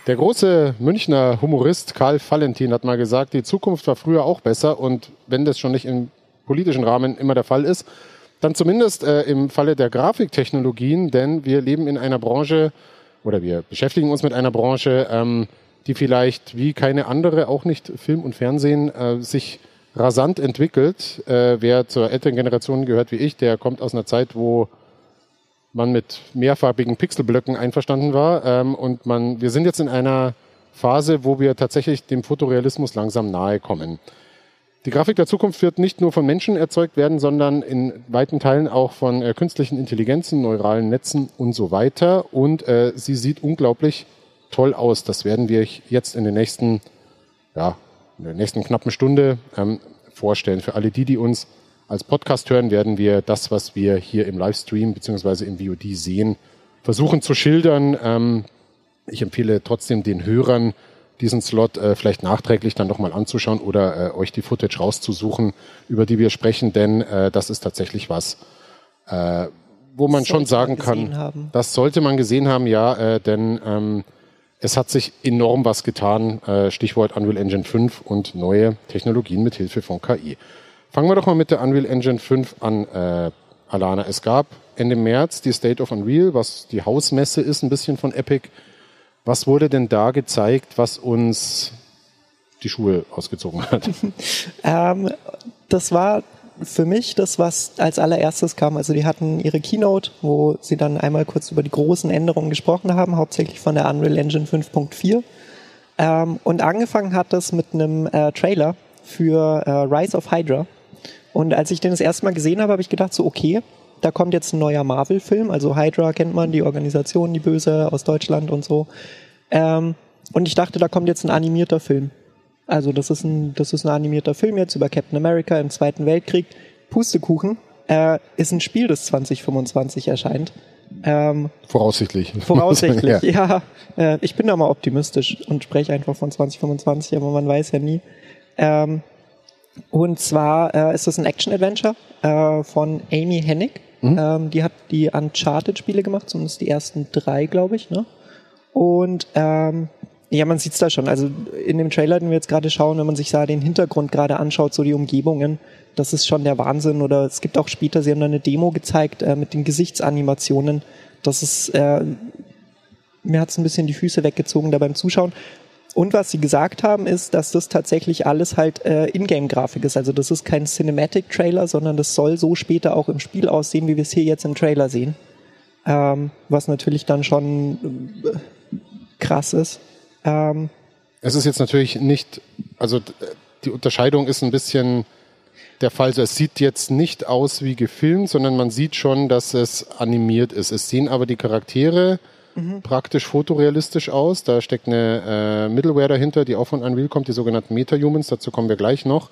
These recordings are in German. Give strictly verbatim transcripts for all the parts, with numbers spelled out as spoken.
Der große Münchner Humorist Karl Valentin hat mal gesagt, die Zukunft war früher auch besser und wenn das schon nicht im politischen Rahmen immer der Fall ist, dann zumindest äh, im Falle der Grafiktechnologien, denn wir leben in einer Branche oder wir beschäftigen uns mit einer Branche, ähm, die vielleicht wie keine andere, auch nicht Film und Fernsehen, äh, sich rasant entwickelt. Äh, wer zur älteren Generation gehört wie ich, der kommt aus einer Zeit, wo man mit mehrfarbigen Pixelblöcken einverstanden war. Ähm, und man, wir sind jetzt in einer Phase, wo wir tatsächlich dem Fotorealismus langsam nahe kommen. Die Grafik der Zukunft wird nicht nur von Menschen erzeugt werden, sondern in weiten Teilen auch von äh, künstlichen Intelligenzen, neuralen Netzen und so weiter. Und äh, sie sieht unglaublich toll aus. Das werden wir jetzt in den nächsten, ja, in der nächsten knappen Stunde ähm, vorstellen. Für alle die, die uns als Podcast hören, werden wir das, was wir hier im Livestream bzw. im V O D sehen, versuchen zu schildern. Ähm, ich empfehle trotzdem den Hörern, diesen Slot äh, vielleicht nachträglich dann nochmal anzuschauen oder äh, euch die Footage rauszusuchen, über die wir sprechen, denn äh, das ist tatsächlich was, äh, wo man schon sagen kann, haben. Das sollte man gesehen haben, ja, äh, denn ähm, es hat sich enorm was getan, äh, Stichwort Unreal Engine fünf und neue Technologien mit Hilfe von K I. Fangen wir doch mal mit der Unreal Engine fünf an, äh, Alana. Es gab Ende März die State of Unreal, was die Hausmesse ist, ein bisschen von Epic. Was wurde denn da gezeigt, was uns die Schuhe ausgezogen hat? ähm, das war für mich das, was als allererstes kam. Also die hatten ihre Keynote, wo sie dann einmal kurz über die großen Änderungen gesprochen haben, hauptsächlich von der Unreal Engine fünf Punkt vier. Ähm, und angefangen hat das mit einem äh, Trailer für äh, Rise of Hydra. Und als ich den das erste Mal gesehen habe, habe ich gedacht so, okay, da kommt jetzt ein neuer Marvel-Film. Also Hydra kennt man, die Organisation, die Böse aus Deutschland und so. Ähm, und ich dachte, da kommt jetzt ein animierter Film. Also das ist ein, das ist ein animierter Film jetzt über Captain America im Zweiten Weltkrieg. Pustekuchen, äh, ist ein Spiel, das zwanzig fünfundzwanzig erscheint. Ähm, voraussichtlich. Voraussichtlich, ja. ja äh, ich bin da mal optimistisch und spreche einfach von zwanzig fünfundzwanzig, aber man weiß ja nie. Ähm, und zwar äh, ist das ein Action-Adventure äh, von Amy Hennig. Mhm. Ähm, die hat die Uncharted-Spiele gemacht, zumindest die ersten drei, glaube ich. Ne? Und ähm, ja, man sieht's da schon. Also in dem Trailer, den wir jetzt gerade schauen, wenn man sich da den Hintergrund gerade anschaut, so die Umgebungen, das ist schon der Wahnsinn. Oder es gibt auch später, sie haben da eine Demo gezeigt äh, mit den Gesichtsanimationen. Das ist, äh, mir hat's ein bisschen die Füße weggezogen da beim Zuschauen. Und was sie gesagt haben, ist, dass das tatsächlich alles halt äh, Ingame-Grafik ist. Also das ist kein Cinematic-Trailer, sondern das soll so später auch im Spiel aussehen, wie wir es hier jetzt im Trailer sehen. Ähm, was natürlich dann schon äh, krass ist. Ähm, es ist jetzt natürlich nicht, also die Unterscheidung ist ein bisschen der Fall. Also es sieht jetzt nicht aus wie gefilmt, sondern man sieht schon, dass es animiert ist. Es sehen aber die Charaktere Mhm. praktisch fotorealistisch aus. Da steckt eine äh, Middleware dahinter, die auch von Unreal kommt, die sogenannten Meta-Humans, dazu kommen wir gleich noch.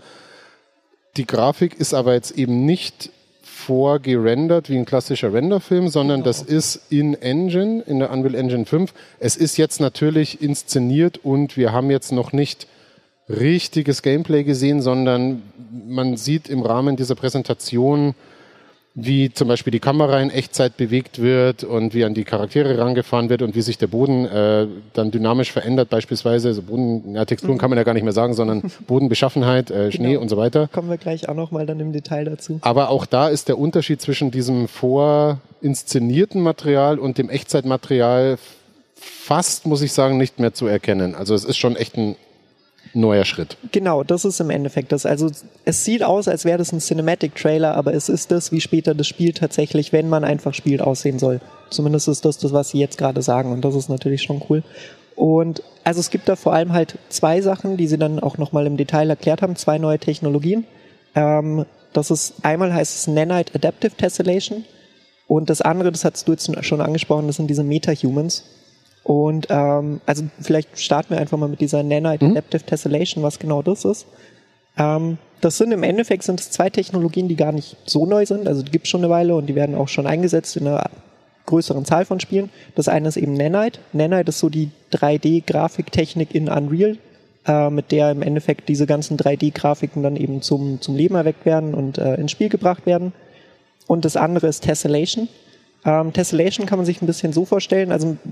Die Grafik ist aber jetzt eben nicht vorgerendert wie ein klassischer Renderfilm, sondern genau. Das ist in Engine, in der Unreal Engine fünf. Es ist jetzt natürlich inszeniert und wir haben jetzt noch nicht richtiges Gameplay gesehen, sondern man sieht im Rahmen dieser Präsentation, wie zum Beispiel die Kamera in Echtzeit bewegt wird und wie an die Charaktere rangefahren wird und wie sich der Boden äh, dann dynamisch verändert, beispielsweise. Also Boden, ja, Texturen mhm. kann man ja gar nicht mehr sagen, sondern Bodenbeschaffenheit, äh, Schnee genau. und so weiter. Kommen wir gleich auch nochmal dann im Detail dazu. Aber auch da ist der Unterschied zwischen diesem vorinszenierten Material und dem Echtzeitmaterial fast, muss ich sagen, nicht mehr zu erkennen. Also es ist schon echt ein neuer Schritt. Genau, das ist im Endeffekt das. Also es sieht aus, als wäre das ein Cinematic-Trailer, aber es ist das, wie später das Spiel tatsächlich, wenn man einfach spielt, aussehen soll. Zumindest ist das das, was sie jetzt gerade sagen und das ist natürlich schon cool. Und also es gibt da vor allem halt zwei Sachen, die sie dann auch nochmal im Detail erklärt haben, zwei neue Technologien. Ähm, das ist, einmal heißt es Nanite Adaptive Tessellation und das andere, das hast du jetzt schon angesprochen, das sind diese Meta-Humans. Und ähm, also vielleicht starten wir einfach mal mit dieser Nanite mhm. Adaptive Tessellation, was genau das ist. Ähm, das sind im Endeffekt sind es zwei Technologien, die gar nicht so neu sind. Also die gibt es schon eine Weile und die werden auch schon eingesetzt in einer größeren Zahl von Spielen. Das eine ist eben Nanite. Nanite ist so die drei D-Grafiktechnik in Unreal, äh, mit der im Endeffekt diese ganzen drei D-Grafiken dann eben zum, zum Leben erweckt werden und äh, ins Spiel gebracht werden. Und das andere ist Tessellation. Ähm, Tessellation kann man sich ein bisschen so vorstellen, also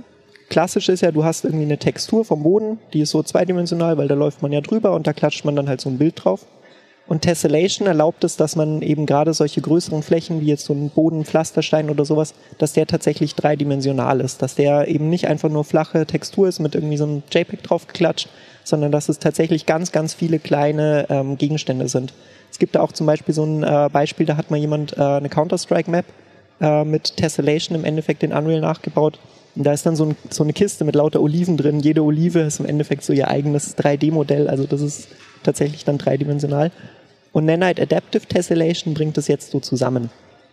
klassisch ist ja, du hast irgendwie eine Textur vom Boden, die ist so zweidimensional, weil da läuft man ja drüber und da klatscht man dann halt so ein Bild drauf. Und Tessellation erlaubt es, dass man eben gerade solche größeren Flächen, wie jetzt so ein Boden, Pflasterstein oder sowas, dass der tatsächlich dreidimensional ist. Dass der eben nicht einfach nur flache Textur ist mit irgendwie so einem JPEG draufgeklatscht, sondern dass es tatsächlich ganz, ganz viele kleine ähm, Gegenstände sind. Es gibt da auch zum Beispiel so ein äh, Beispiel, da hat mal jemand äh, eine Counter-Strike-Map äh, mit Tessellation im Endeffekt in Unreal nachgebaut. Und da ist dann so, ein, so eine Kiste mit lauter Oliven drin. Jede Olive ist im Endeffekt so ihr eigenes drei D Modell, also das ist tatsächlich dann dreidimensional. Und Nanite Adaptive Tessellation bringt das jetzt so zusammen.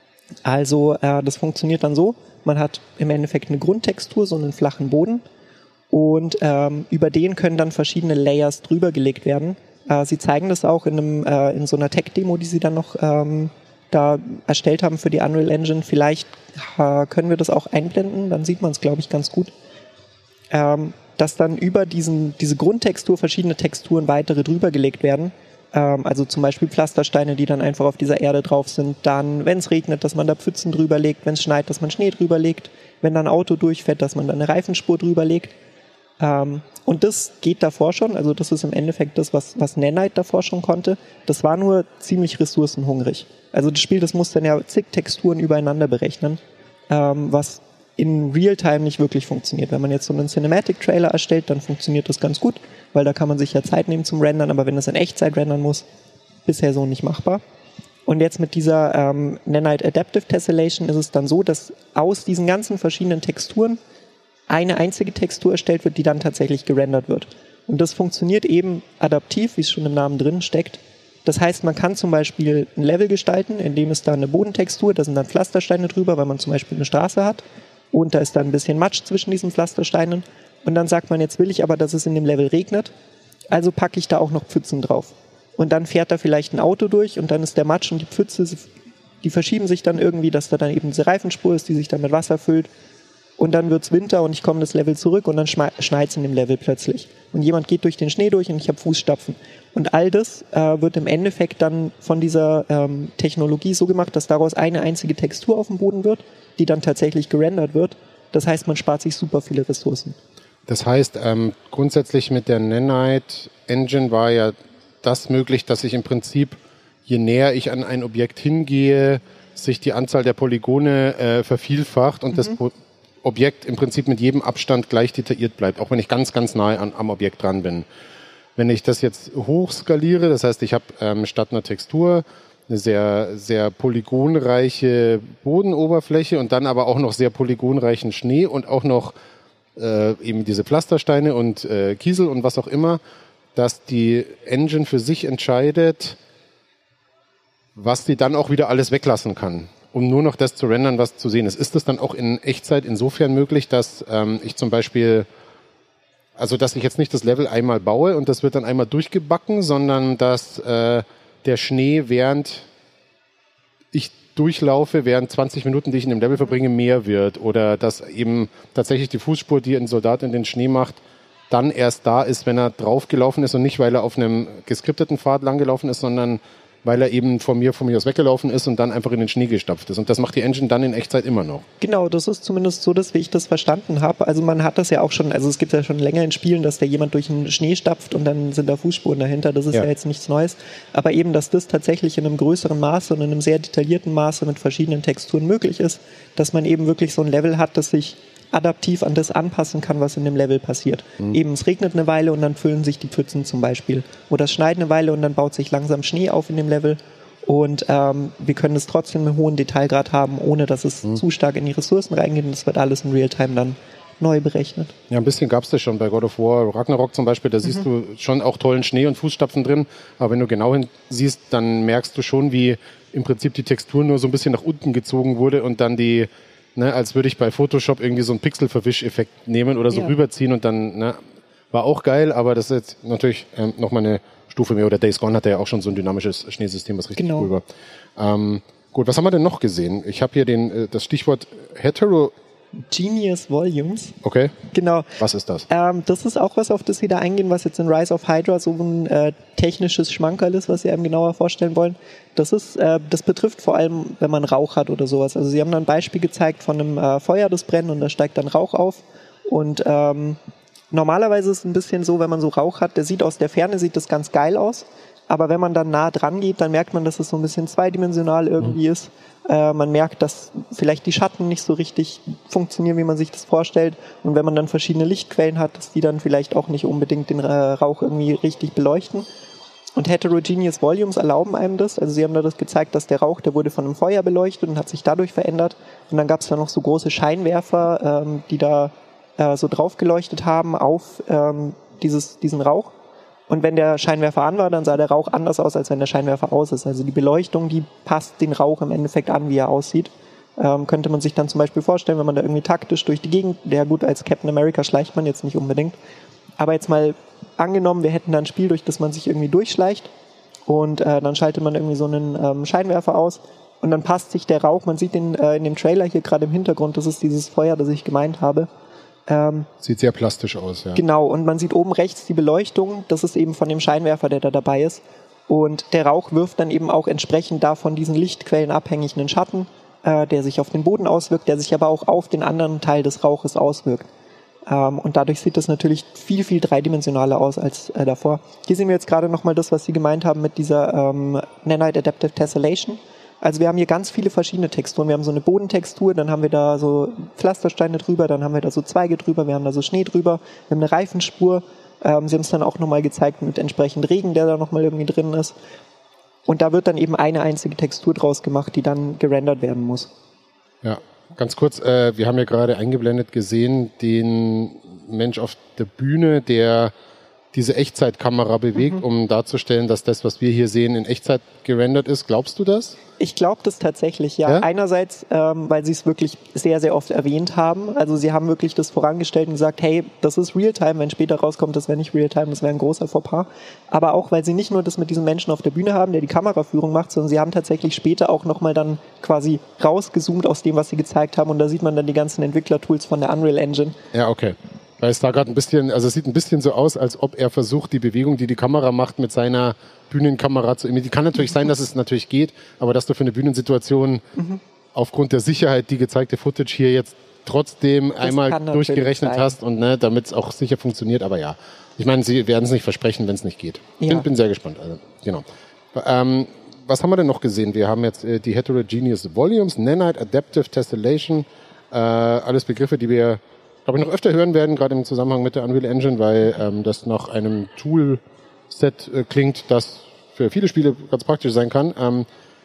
Also äh, das funktioniert dann so, man hat im Endeffekt eine Grundtextur, so einen flachen Boden und ähm, über den können dann verschiedene Layers drüber gelegt werden. Äh, sie zeigen das auch in, einem, äh, in so einer Tech-Demo, die sie dann noch ähm, da erstellt haben für die Unreal Engine. Vielleicht äh, können wir das auch einblenden, dann sieht man es, glaube ich, ganz gut. Ähm, dass dann über diesen, diese Grundtextur verschiedene Texturen weitere drüber gelegt werden. Ähm, also zum Beispiel Pflastersteine, die dann einfach auf dieser Erde drauf sind. Dann, wenn es regnet, dass man da Pfützen drüber legt. Wenn es schneit, dass man Schnee drüber legt. Wenn dann ein Auto durchfährt, dass man dann eine Reifenspur drüber legt. Ähm, und das geht davor schon. Also das ist im Endeffekt das, was, was Nanite davor schon konnte. Das war nur ziemlich ressourcenhungrig. Also das Spiel, das muss dann ja zig Texturen übereinander berechnen, ähm, was in Realtime nicht wirklich funktioniert. Wenn man jetzt so einen Cinematic-Trailer erstellt, dann funktioniert das ganz gut, weil da kann man sich ja Zeit nehmen zum Rendern, aber wenn das in Echtzeit rendern muss, bisher so nicht machbar. Und jetzt mit dieser ähm, Nanite Adaptive Tessellation ist es dann so, dass aus diesen ganzen verschiedenen Texturen eine einzige Textur erstellt wird, die dann tatsächlich gerendert wird. Und das funktioniert eben adaptiv, wie es schon im Namen drin steckt. Das heißt, man kann zum Beispiel ein Level gestalten, in dem ist da eine Bodentextur, da sind dann Pflastersteine drüber, weil man zum Beispiel eine Straße hat. Und da ist dann ein bisschen Matsch zwischen diesen Pflastersteinen. Und dann sagt man, jetzt will ich aber, dass es in dem Level regnet. Also packe ich da auch noch Pfützen drauf. Und dann fährt da vielleicht ein Auto durch und dann ist der Matsch und die Pfütze, die verschieben sich dann irgendwie, dass da dann eben diese Reifenspur ist, die sich dann mit Wasser füllt. Und dann wird's Winter und ich komme das Level zurück und dann schneit's in dem Level plötzlich. Und jemand geht durch den Schnee durch und ich habe Fußstapfen. Und all das äh, wird im Endeffekt dann von dieser ähm, Technologie so gemacht, dass daraus eine einzige Textur auf dem Boden wird, die dann tatsächlich gerendert wird. Das heißt, man spart sich super viele Ressourcen. Das heißt, ähm, grundsätzlich mit der Nanite Engine war ja das möglich, dass ich im Prinzip, je näher ich an ein Objekt hingehe, sich die Anzahl der Polygone äh, vervielfacht und mhm. das po- Objekt im Prinzip mit jedem Abstand gleich detailliert bleibt, auch wenn ich ganz, ganz nahe an, am Objekt dran bin. Wenn ich das jetzt hochskaliere, das heißt, ich habe ähm, statt einer Textur eine sehr, sehr polygonreiche Bodenoberfläche und dann aber auch noch sehr polygonreichen Schnee und auch noch äh, eben diese Pflastersteine und äh, Kiesel und was auch immer, dass die Engine für sich entscheidet, was sie dann auch wieder alles weglassen kann, um nur noch das zu rendern, was zu sehen ist. Ist das dann auch in Echtzeit insofern möglich, dass ähm, ich zum Beispiel, also dass ich jetzt nicht das Level einmal baue und das wird dann einmal durchgebacken, sondern dass äh, der Schnee, während ich durchlaufe, während zwanzig Minuten, die ich in dem Level verbringe, mehr wird. Oder dass eben tatsächlich die Fußspur, die ein Soldat in den Schnee macht, dann erst da ist, wenn er draufgelaufen ist und nicht, weil er auf einem geskripteten Pfad langgelaufen ist, sondern weil er eben von mir, von mir aus weggelaufen ist und dann einfach in den Schnee gestapft ist. Und das macht die Engine dann in Echtzeit immer noch. Genau, das ist zumindest so, dass wie ich das verstanden habe. Also man hat das ja auch schon, also es gibt ja schon länger in Spielen, dass da jemand durch den Schnee stapft und dann sind da Fußspuren dahinter. Das ist ja, ja jetzt nichts Neues. Aber eben, dass das tatsächlich in einem größeren Maße und in einem sehr detaillierten Maße mit verschiedenen Texturen möglich ist, dass man eben wirklich so ein Level hat, das sich adaptiv an das anpassen kann, was in dem Level passiert. Mhm. Eben, es regnet eine Weile und dann füllen sich die Pfützen zum Beispiel. Oder es schneit eine Weile und dann baut sich langsam Schnee auf in dem Level. Und ähm, wir können es trotzdem einen hohen Detailgrad haben, ohne dass es mhm. zu stark in die Ressourcen reingeht. Und das wird alles in Realtime dann neu berechnet. Ja, ein bisschen gab es das schon bei God of War, Ragnarok zum Beispiel. Da mhm. siehst du schon auch tollen Schnee und Fußstapfen drin. Aber wenn du genau hinsiehst, dann merkst du schon, wie im Prinzip die Textur nur so ein bisschen nach unten gezogen wurde und dann die, ne, als würde ich bei Photoshop irgendwie so einen Pixel-Verwisch-Effekt nehmen oder so ja. rüberziehen und dann, ne, war auch geil, aber das ist jetzt natürlich ähm, nochmal eine Stufe mehr. Oder Days Gone hatte ja auch schon so ein dynamisches Schneesystem, was richtig genau. cool war. Ähm, gut, was haben wir denn noch gesehen? Ich habe hier den, äh, das Stichwort Hetero... Genius Volumes. Okay. Genau. Was ist das? Ähm, das ist auch was, auf das wir da eingehen, was jetzt in Rise of Hydra so ein äh, technisches Schmankerl ist, was wir einem genauer vorstellen wollen. Das ist, äh, das betrifft vor allem, wenn man Rauch hat oder sowas. Also sie haben da ein Beispiel gezeigt von einem äh, Feuer, das brennt und da steigt dann Rauch auf. Und ähm, normalerweise ist es ein bisschen so, wenn man so Rauch hat, der sieht aus der Ferne, sieht das ganz geil aus. Aber wenn man dann nah dran geht, dann merkt man, dass es so ein bisschen zweidimensional irgendwie mhm. ist. Äh, man merkt, dass vielleicht die Schatten nicht so richtig funktionieren, wie man sich das vorstellt. Und wenn man dann verschiedene Lichtquellen hat, dass die dann vielleicht auch nicht unbedingt den äh, Rauch irgendwie richtig beleuchten. Und Heterogeneous Volumes erlauben einem das. Also sie haben da das gezeigt, dass der Rauch, der wurde von einem Feuer beleuchtet und hat sich dadurch verändert. Und dann gab es da noch so große Scheinwerfer, ähm, die da äh, so drauf geleuchtet haben auf ähm, dieses, diesen Rauch. Und wenn der Scheinwerfer an war, dann sah der Rauch anders aus, als wenn der Scheinwerfer aus ist. Also die Beleuchtung, die passt den Rauch im Endeffekt an, wie er aussieht. Ähm, könnte man sich dann zum Beispiel vorstellen, wenn man da irgendwie taktisch durch die Gegend, ja gut, als Captain America schleicht man jetzt nicht unbedingt. Aber jetzt mal angenommen, wir hätten da ein Spiel, durch das man sich irgendwie durchschleicht und äh, dann schaltet man irgendwie so einen ähm, Scheinwerfer aus und dann passt sich der Rauch, man sieht den äh, in dem Trailer hier gerade im Hintergrund, das ist dieses Feuer, das ich gemeint habe. Ähm, Sieht sehr plastisch aus, ja. Genau, und man sieht oben rechts die Beleuchtung, das ist eben von dem Scheinwerfer, der da dabei ist. Und der Rauch wirft dann eben auch entsprechend davon diesen Lichtquellen abhängig einen Schatten, äh, der sich auf den Boden auswirkt, der sich aber auch auf den anderen Teil des Rauches auswirkt. Ähm, und dadurch sieht das natürlich viel, viel dreidimensionaler aus als äh, davor. Hier sehen wir jetzt gerade nochmal das, was Sie gemeint haben mit dieser ähm, Nanite Adaptive Tessellation. Also wir haben hier ganz viele verschiedene Texturen. Wir haben so eine Bodentextur, dann haben wir da so Pflastersteine drüber, dann haben wir da so Zweige drüber, wir haben da so Schnee drüber, wir haben eine Reifenspur. Ähm, sie haben es dann auch nochmal gezeigt mit entsprechend Regen, der da nochmal irgendwie drin ist. Und da wird dann eben eine einzige Textur draus gemacht, die dann gerendert werden muss. Ja, ganz kurz, äh, wir haben ja gerade eingeblendet gesehen, den Mensch auf der Bühne, der diese Echtzeitkamera bewegt, mhm. um darzustellen, dass das, was wir hier sehen, in Echtzeit gerendert ist. Glaubst du das? Ich glaube das tatsächlich, ja. ja? Einerseits, ähm, weil sie es wirklich sehr, sehr oft erwähnt haben. Also sie haben wirklich das vorangestellt und gesagt, hey, das ist Realtime. Wenn später rauskommt, das wäre nicht Realtime, das wäre ein großer Fauxpas. Aber auch, weil sie nicht nur das mit diesem Menschen auf der Bühne haben, der die Kameraführung macht, sondern sie haben tatsächlich später auch nochmal dann quasi rausgezoomt aus dem, was sie gezeigt haben. Und da sieht man dann die ganzen Entwicklertools von der Unreal Engine. Ja, okay. Weil es da gerade ein bisschen, also es sieht ein bisschen so aus, als ob er versucht, die Bewegung, die die Kamera macht, mit seiner Bühnenkamera zu imitieren. Kann natürlich sein, dass es natürlich geht, aber dass du für eine Bühnensituation mhm. aufgrund der Sicherheit die gezeigte Footage hier jetzt trotzdem das einmal durchgerechnet hast und ne, damit es auch sicher funktioniert. Aber ja, ich meine, sie werden es nicht versprechen, wenn es nicht geht. Ich ja. bin, bin sehr gespannt. Also, genau. Ähm, was haben wir denn noch gesehen? Wir haben jetzt äh, die Heterogeneous Volumes, Nanite Adaptive Tessellation, äh, alles Begriffe, die wir glaube ich, noch öfter hören werden, gerade im Zusammenhang mit der Unreal Engine, weil ähm, das nach einem Toolset äh, klingt, das für viele Spiele ganz praktisch sein kann. Ähm,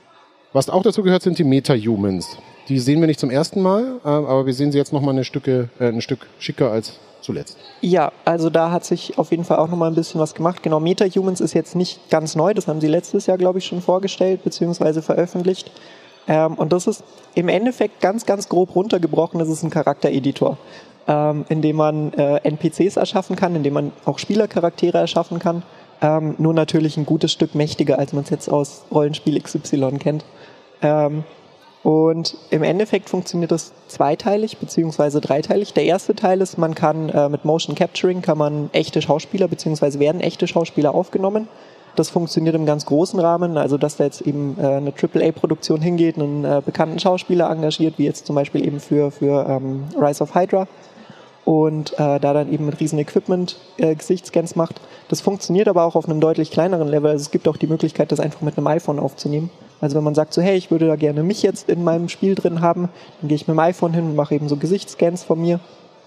was auch dazu gehört, sind die Meta-Humans. Die sehen wir nicht zum ersten Mal, äh, aber wir sehen sie jetzt nochmal eine Stücke, äh, ein Stück schicker als zuletzt. Ja, also da hat sich auf jeden Fall auch nochmal ein bisschen was gemacht. Genau, Meta-Humans ist jetzt nicht ganz neu, das haben sie letztes Jahr, glaube ich, schon vorgestellt bzw. veröffentlicht. Ähm, und das ist im Endeffekt ganz, ganz grob runtergebrochen, das ist ein Charaktereditor. Ähm, indem man äh, N P Cs erschaffen kann, indem man auch Spielercharaktere erschaffen kann. Ähm, nur natürlich ein gutes Stück mächtiger, als man es jetzt aus Rollenspiel X Y kennt. Ähm, und im Endeffekt funktioniert das zweiteilig beziehungsweise dreiteilig. Der erste Teil ist, man kann äh, mit Motion Capturing kann man echte Schauspieler beziehungsweise werden echte Schauspieler aufgenommen. Das funktioniert im ganz großen Rahmen, also dass da jetzt eben äh, eine Triple A Produktion hingeht, einen äh, bekannten Schauspieler engagiert, wie jetzt zum Beispiel eben für, für ähm, Rise of Hydra. Und äh, da dann eben mit riesen Equipment äh, Gesichtsscans macht. Das funktioniert aber auch auf einem deutlich kleineren Level. Also es gibt auch die Möglichkeit, das einfach mit einem iPhone aufzunehmen. Also wenn man sagt so, hey, ich würde da gerne mich jetzt in meinem Spiel drin haben, dann gehe ich mit dem iPhone hin und mache eben so Gesichtsscans von mir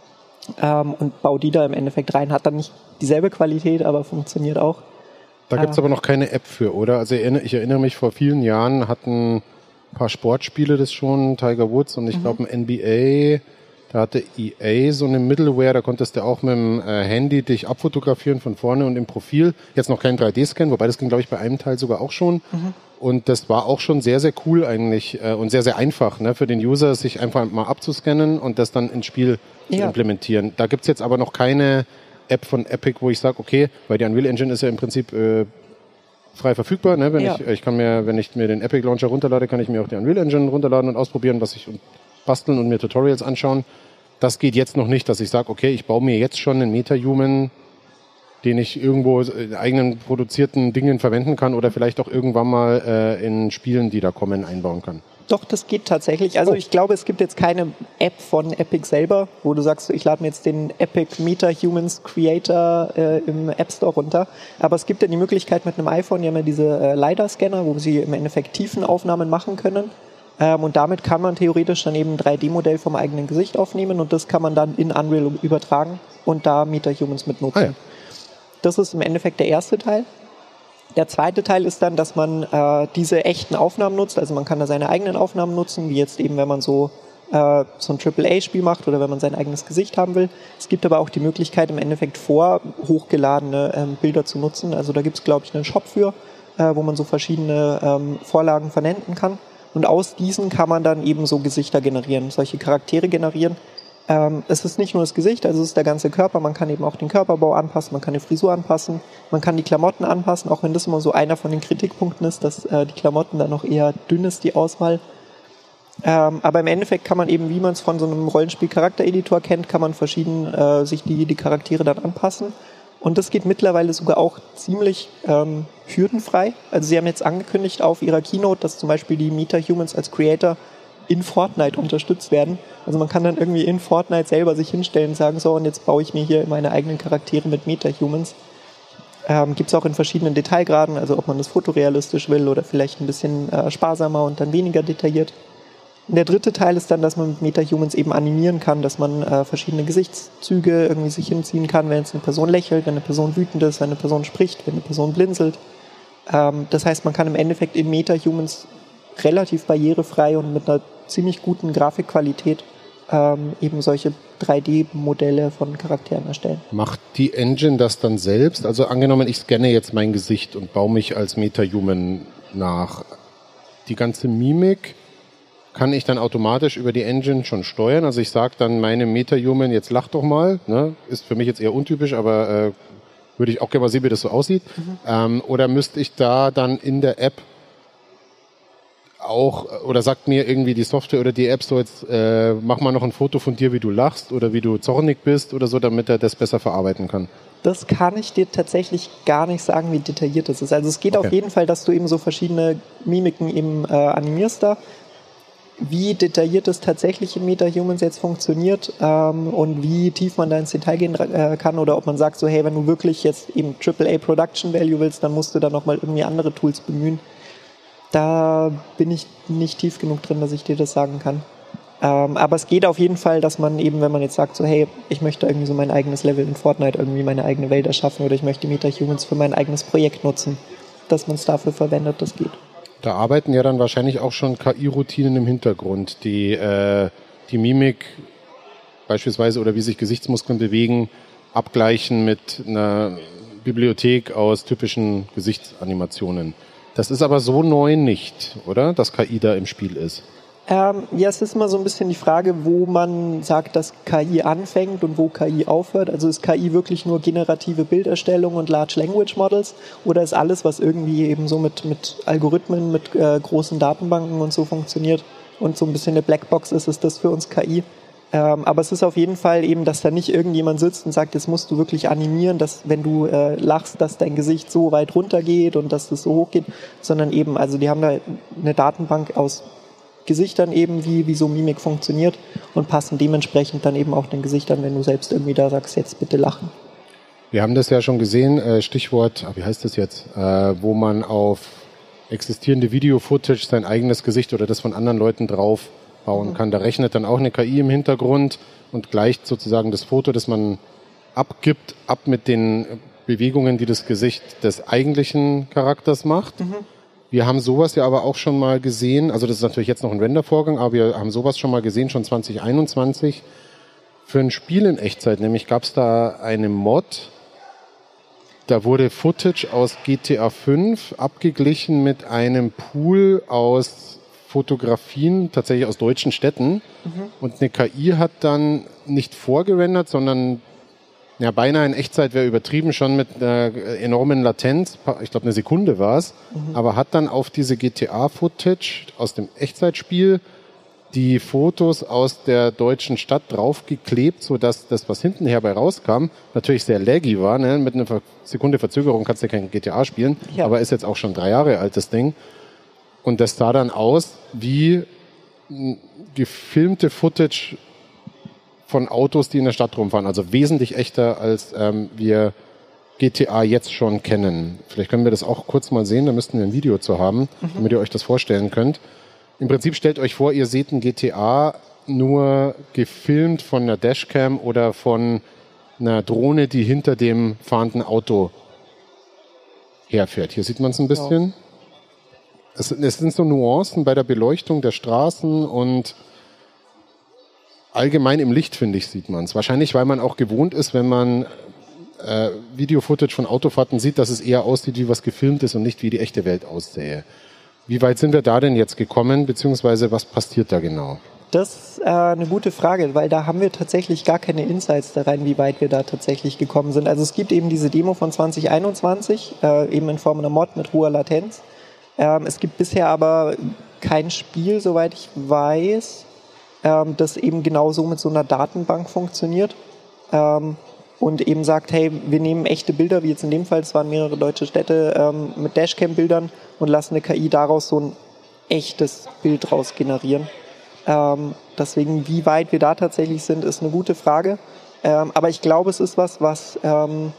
ähm, und baue die da im Endeffekt rein. Hat dann nicht dieselbe Qualität, aber funktioniert auch. Da gibt es äh, aber noch keine App für, oder? Also ich erinnere mich, vor vielen Jahren hatten ein paar Sportspiele das schon, Tiger Woods und ich mhm. glaube ein N B A. Da hatte E A so eine Middleware, da konntest du auch mit dem äh, Handy dich abfotografieren von vorne und im Profil. Jetzt noch kein drei D-Scan, wobei das ging, glaube ich, bei einem Teil sogar auch schon. Mhm. Und das war auch schon sehr, sehr cool eigentlich äh, und sehr, sehr einfach, ne, für den User, sich einfach mal abzuscannen und das dann ins Spiel ja. zu implementieren. Da gibt's jetzt aber noch keine App von Epic, wo ich sage, okay, weil die Unreal Engine ist ja im Prinzip äh, frei verfügbar. Ne? Wenn, ja. ich, ich kann mir, wenn ich mir den Epic Launcher runterlade, kann ich mir auch die Unreal Engine runterladen und ausprobieren, was ich und basteln und mir Tutorials anschauen. Das geht jetzt noch nicht, dass ich sage, okay, ich baue mir jetzt schon einen Meta-Human, den ich irgendwo in eigenen produzierten Dingen verwenden kann oder vielleicht auch irgendwann mal äh, in Spielen, die da kommen, einbauen kann. Doch, das geht tatsächlich. Also oh. ich glaube, es gibt jetzt keine App von Epic selber, wo du sagst, ich lade mir jetzt den Epic MetaHumans Creator äh, im App Store runter. Aber es gibt ja die Möglichkeit mit einem iPhone, die haben ja diese äh, LiDAR-Scanner, wo sie im Endeffekt Tiefenaufnahmen machen können. Ähm, und damit kann man theoretisch dann eben ein drei D-Modell vom eigenen Gesicht aufnehmen und das kann man dann in Unreal übertragen und da MetaHumans mit nutzen. Ah, ja. Das ist im Endeffekt der erste Teil. Der zweite Teil ist dann, dass man äh, diese echten Aufnahmen nutzt, also man kann da seine eigenen Aufnahmen nutzen, wie jetzt eben, wenn man so, äh, so ein Triple A-Spiel macht oder wenn man sein eigenes Gesicht haben will. Es gibt aber auch die Möglichkeit, im Endeffekt vor hochgeladene ähm, Bilder zu nutzen. Also da gibt es, glaube ich, einen Shop für, äh, wo man so verschiedene ähm, Vorlagen verwenden kann. Und aus diesen kann man dann eben so Gesichter generieren, solche Charaktere generieren. Ähm, es ist nicht nur das Gesicht, also es ist der ganze Körper. Man kann eben auch den Körperbau anpassen, man kann die Frisur anpassen, man kann die Klamotten anpassen, auch wenn das immer so einer von den Kritikpunkten ist, dass äh, die Klamotten dann noch eher dünn ist, die Auswahl. Ähm, aber im Endeffekt kann man eben, wie man es von so einem Rollenspiel-Charaktereditor kennt, kann man verschieden äh, sich die, die Charaktere dann anpassen. Und das geht mittlerweile sogar auch ziemlich ähm, hürdenfrei. Also sie haben jetzt angekündigt auf ihrer Keynote, dass zum Beispiel die MetaHumans als Creator in Fortnite unterstützt werden. Also man kann dann irgendwie in Fortnite selber sich hinstellen und sagen, so, und jetzt baue ich mir hier meine eigenen Charaktere mit MetaHumans. Ähm, gibt es auch in verschiedenen Detailgraden, also ob man das fotorealistisch will oder vielleicht ein bisschen äh, sparsamer und dann weniger detailliert. Und der dritte Teil ist dann, dass man mit MetaHumans eben animieren kann, dass man äh, verschiedene Gesichtszüge irgendwie sich hinziehen kann, wenn jetzt eine Person lächelt, wenn eine Person wütend ist, wenn eine Person spricht, wenn eine Person blinzelt. Ähm, das heißt, man kann im Endeffekt in MetaHumans relativ barrierefrei und mit einer ziemlich guten Grafikqualität ähm, eben solche drei D-Modelle von Charakteren erstellen. Macht die Engine das dann selbst? Also angenommen, ich scanne jetzt mein Gesicht und baue mich als MetaHuman nach. Die ganze Mimik kann ich dann automatisch über die Engine schon steuern? Also ich sage dann meinem MetaHuman, jetzt lach doch mal. Ne? Ist für mich jetzt eher untypisch, aber äh, würde ich auch gerne mal sehen, wie das so aussieht. Mhm. Ähm, oder müsste ich da dann in der App auch, oder sagt mir irgendwie die Software oder die App so, jetzt äh, mach mal noch ein Foto von dir, wie du lachst oder wie du zornig bist oder so, damit er das besser verarbeiten kann? Das kann ich dir tatsächlich gar nicht sagen, wie detailliert das ist. Also es geht okay. Auf jeden Fall, dass du eben so verschiedene Mimiken eben äh, animierst da. Wie detailliert es tatsächlich in MetaHumans jetzt funktioniert ähm, und wie tief man da ins Detail gehen äh, kann oder ob man sagt so, hey, wenn du wirklich jetzt eben Triple A Production Value willst, dann musst du da nochmal irgendwie andere Tools bemühen. Da bin ich nicht tief genug drin, dass ich dir das sagen kann. Ähm, aber es geht auf jeden Fall, dass man eben, wenn man jetzt sagt, so hey, ich möchte irgendwie so mein eigenes Level in Fortnite, irgendwie meine eigene Welt erschaffen oder ich möchte MetaHumans für mein eigenes Projekt nutzen, dass man es dafür verwendet, das geht. Da arbeiten ja dann wahrscheinlich auch schon K I-Routinen im Hintergrund, die äh, die Mimik beispielsweise oder wie sich Gesichtsmuskeln bewegen, abgleichen mit einer Bibliothek aus typischen Gesichtsanimationen. Das ist aber so neu nicht, oder? Dass K I da im Spiel ist. Ähm, ja, es ist immer so ein bisschen die Frage, wo man sagt, dass K I anfängt und wo K I aufhört. Also ist K I wirklich nur generative Bilderstellung und Large Language Models oder ist alles, was irgendwie eben so mit, mit Algorithmen, mit äh, großen Datenbanken und so funktioniert und so ein bisschen eine Blackbox ist, ist das für uns K I? Ähm, aber es ist auf jeden Fall eben, dass da nicht irgendjemand sitzt und sagt, jetzt musst du wirklich animieren, dass wenn du äh, lachst, dass dein Gesicht so weit runter geht und dass das so hoch geht, sondern eben, also die haben da eine Datenbank aus Gesichtern eben, wie, wie so Mimik funktioniert und passen dementsprechend dann eben auch den Gesichtern, wenn du selbst irgendwie da sagst, jetzt bitte lachen. Wir haben das ja schon gesehen, äh, Stichwort, wie heißt das jetzt, äh, wo man auf existierende Video-Footage sein eigenes Gesicht oder das von anderen Leuten drauf bauen kann. Da rechnet dann auch eine K I im Hintergrund und gleicht sozusagen das Foto, das man abgibt, ab mit den Bewegungen, die das Gesicht des eigentlichen Charakters macht. Mhm. Wir haben sowas ja aber auch schon mal gesehen, also das ist natürlich jetzt noch ein Rendervorgang, aber wir haben sowas schon mal gesehen, schon zwanzig einundzwanzig, für ein Spiel in Echtzeit. Nämlich gab es da eine Mod, da wurde Footage aus G T A fünf abgeglichen mit einem Pool aus Fotografien, tatsächlich aus deutschen Städten. Mhm. Und eine K I hat dann nicht vorgerendert, sondern ja, beinahe in Echtzeit wäre übertrieben, schon mit einer enormen Latenz, ich glaube eine Sekunde war es, mhm. aber hat dann auf diese G T A-Footage aus dem Echtzeitspiel die Fotos aus der deutschen Stadt draufgeklebt, sodass das, was hintenher bei rauskam, natürlich sehr laggy war. Ne? Mit einer Sekunde Verzögerung kannst du ja kein G T A spielen, ja. aber ist jetzt auch schon drei Jahre alt, das Ding. Und das sah dann aus wie gefilmte Footage von Autos, die in der Stadt rumfahren. Also wesentlich echter, als ähm, wir G T A jetzt schon kennen. Vielleicht können wir das auch kurz mal sehen, da müssten wir ein Video zu haben, mhm. damit ihr euch das vorstellen könnt. Im Prinzip stellt euch vor, ihr seht ein G T A nur gefilmt von einer Dashcam oder von einer Drohne, die hinter dem fahrenden Auto herfährt. Hier sieht man es ein bisschen. Es, es sind so Nuancen bei der Beleuchtung der Straßen und allgemein im Licht, finde ich, sieht man es. Wahrscheinlich, weil man auch gewohnt ist, wenn man äh, Video-Footage von Autofahrten sieht, dass es eher aussieht, wie was gefilmt ist und nicht wie die echte Welt aussähe. Wie weit sind wir da denn jetzt gekommen, beziehungsweise was passiert da genau? Das ist äh, eine gute Frage, weil da haben wir tatsächlich gar keine Insights da rein, wie weit wir da tatsächlich gekommen sind. Also es gibt eben diese Demo von zwanzig einundzwanzig, äh, eben in Form einer Mod mit hoher Latenz. Ähm, es gibt bisher aber kein Spiel, soweit ich weiß, ähm, das eben genau so mit so einer Datenbank funktioniert ähm, und eben sagt, hey, wir nehmen echte Bilder, wie jetzt in dem Fall, es waren mehrere deutsche Städte, ähm, mit Dashcam-Bildern und lassen eine K I daraus so ein echtes Bild raus generieren. Ähm, deswegen, wie weit wir da tatsächlich sind, ist eine gute Frage. Ähm, aber ich glaube, es ist was, was, ähm,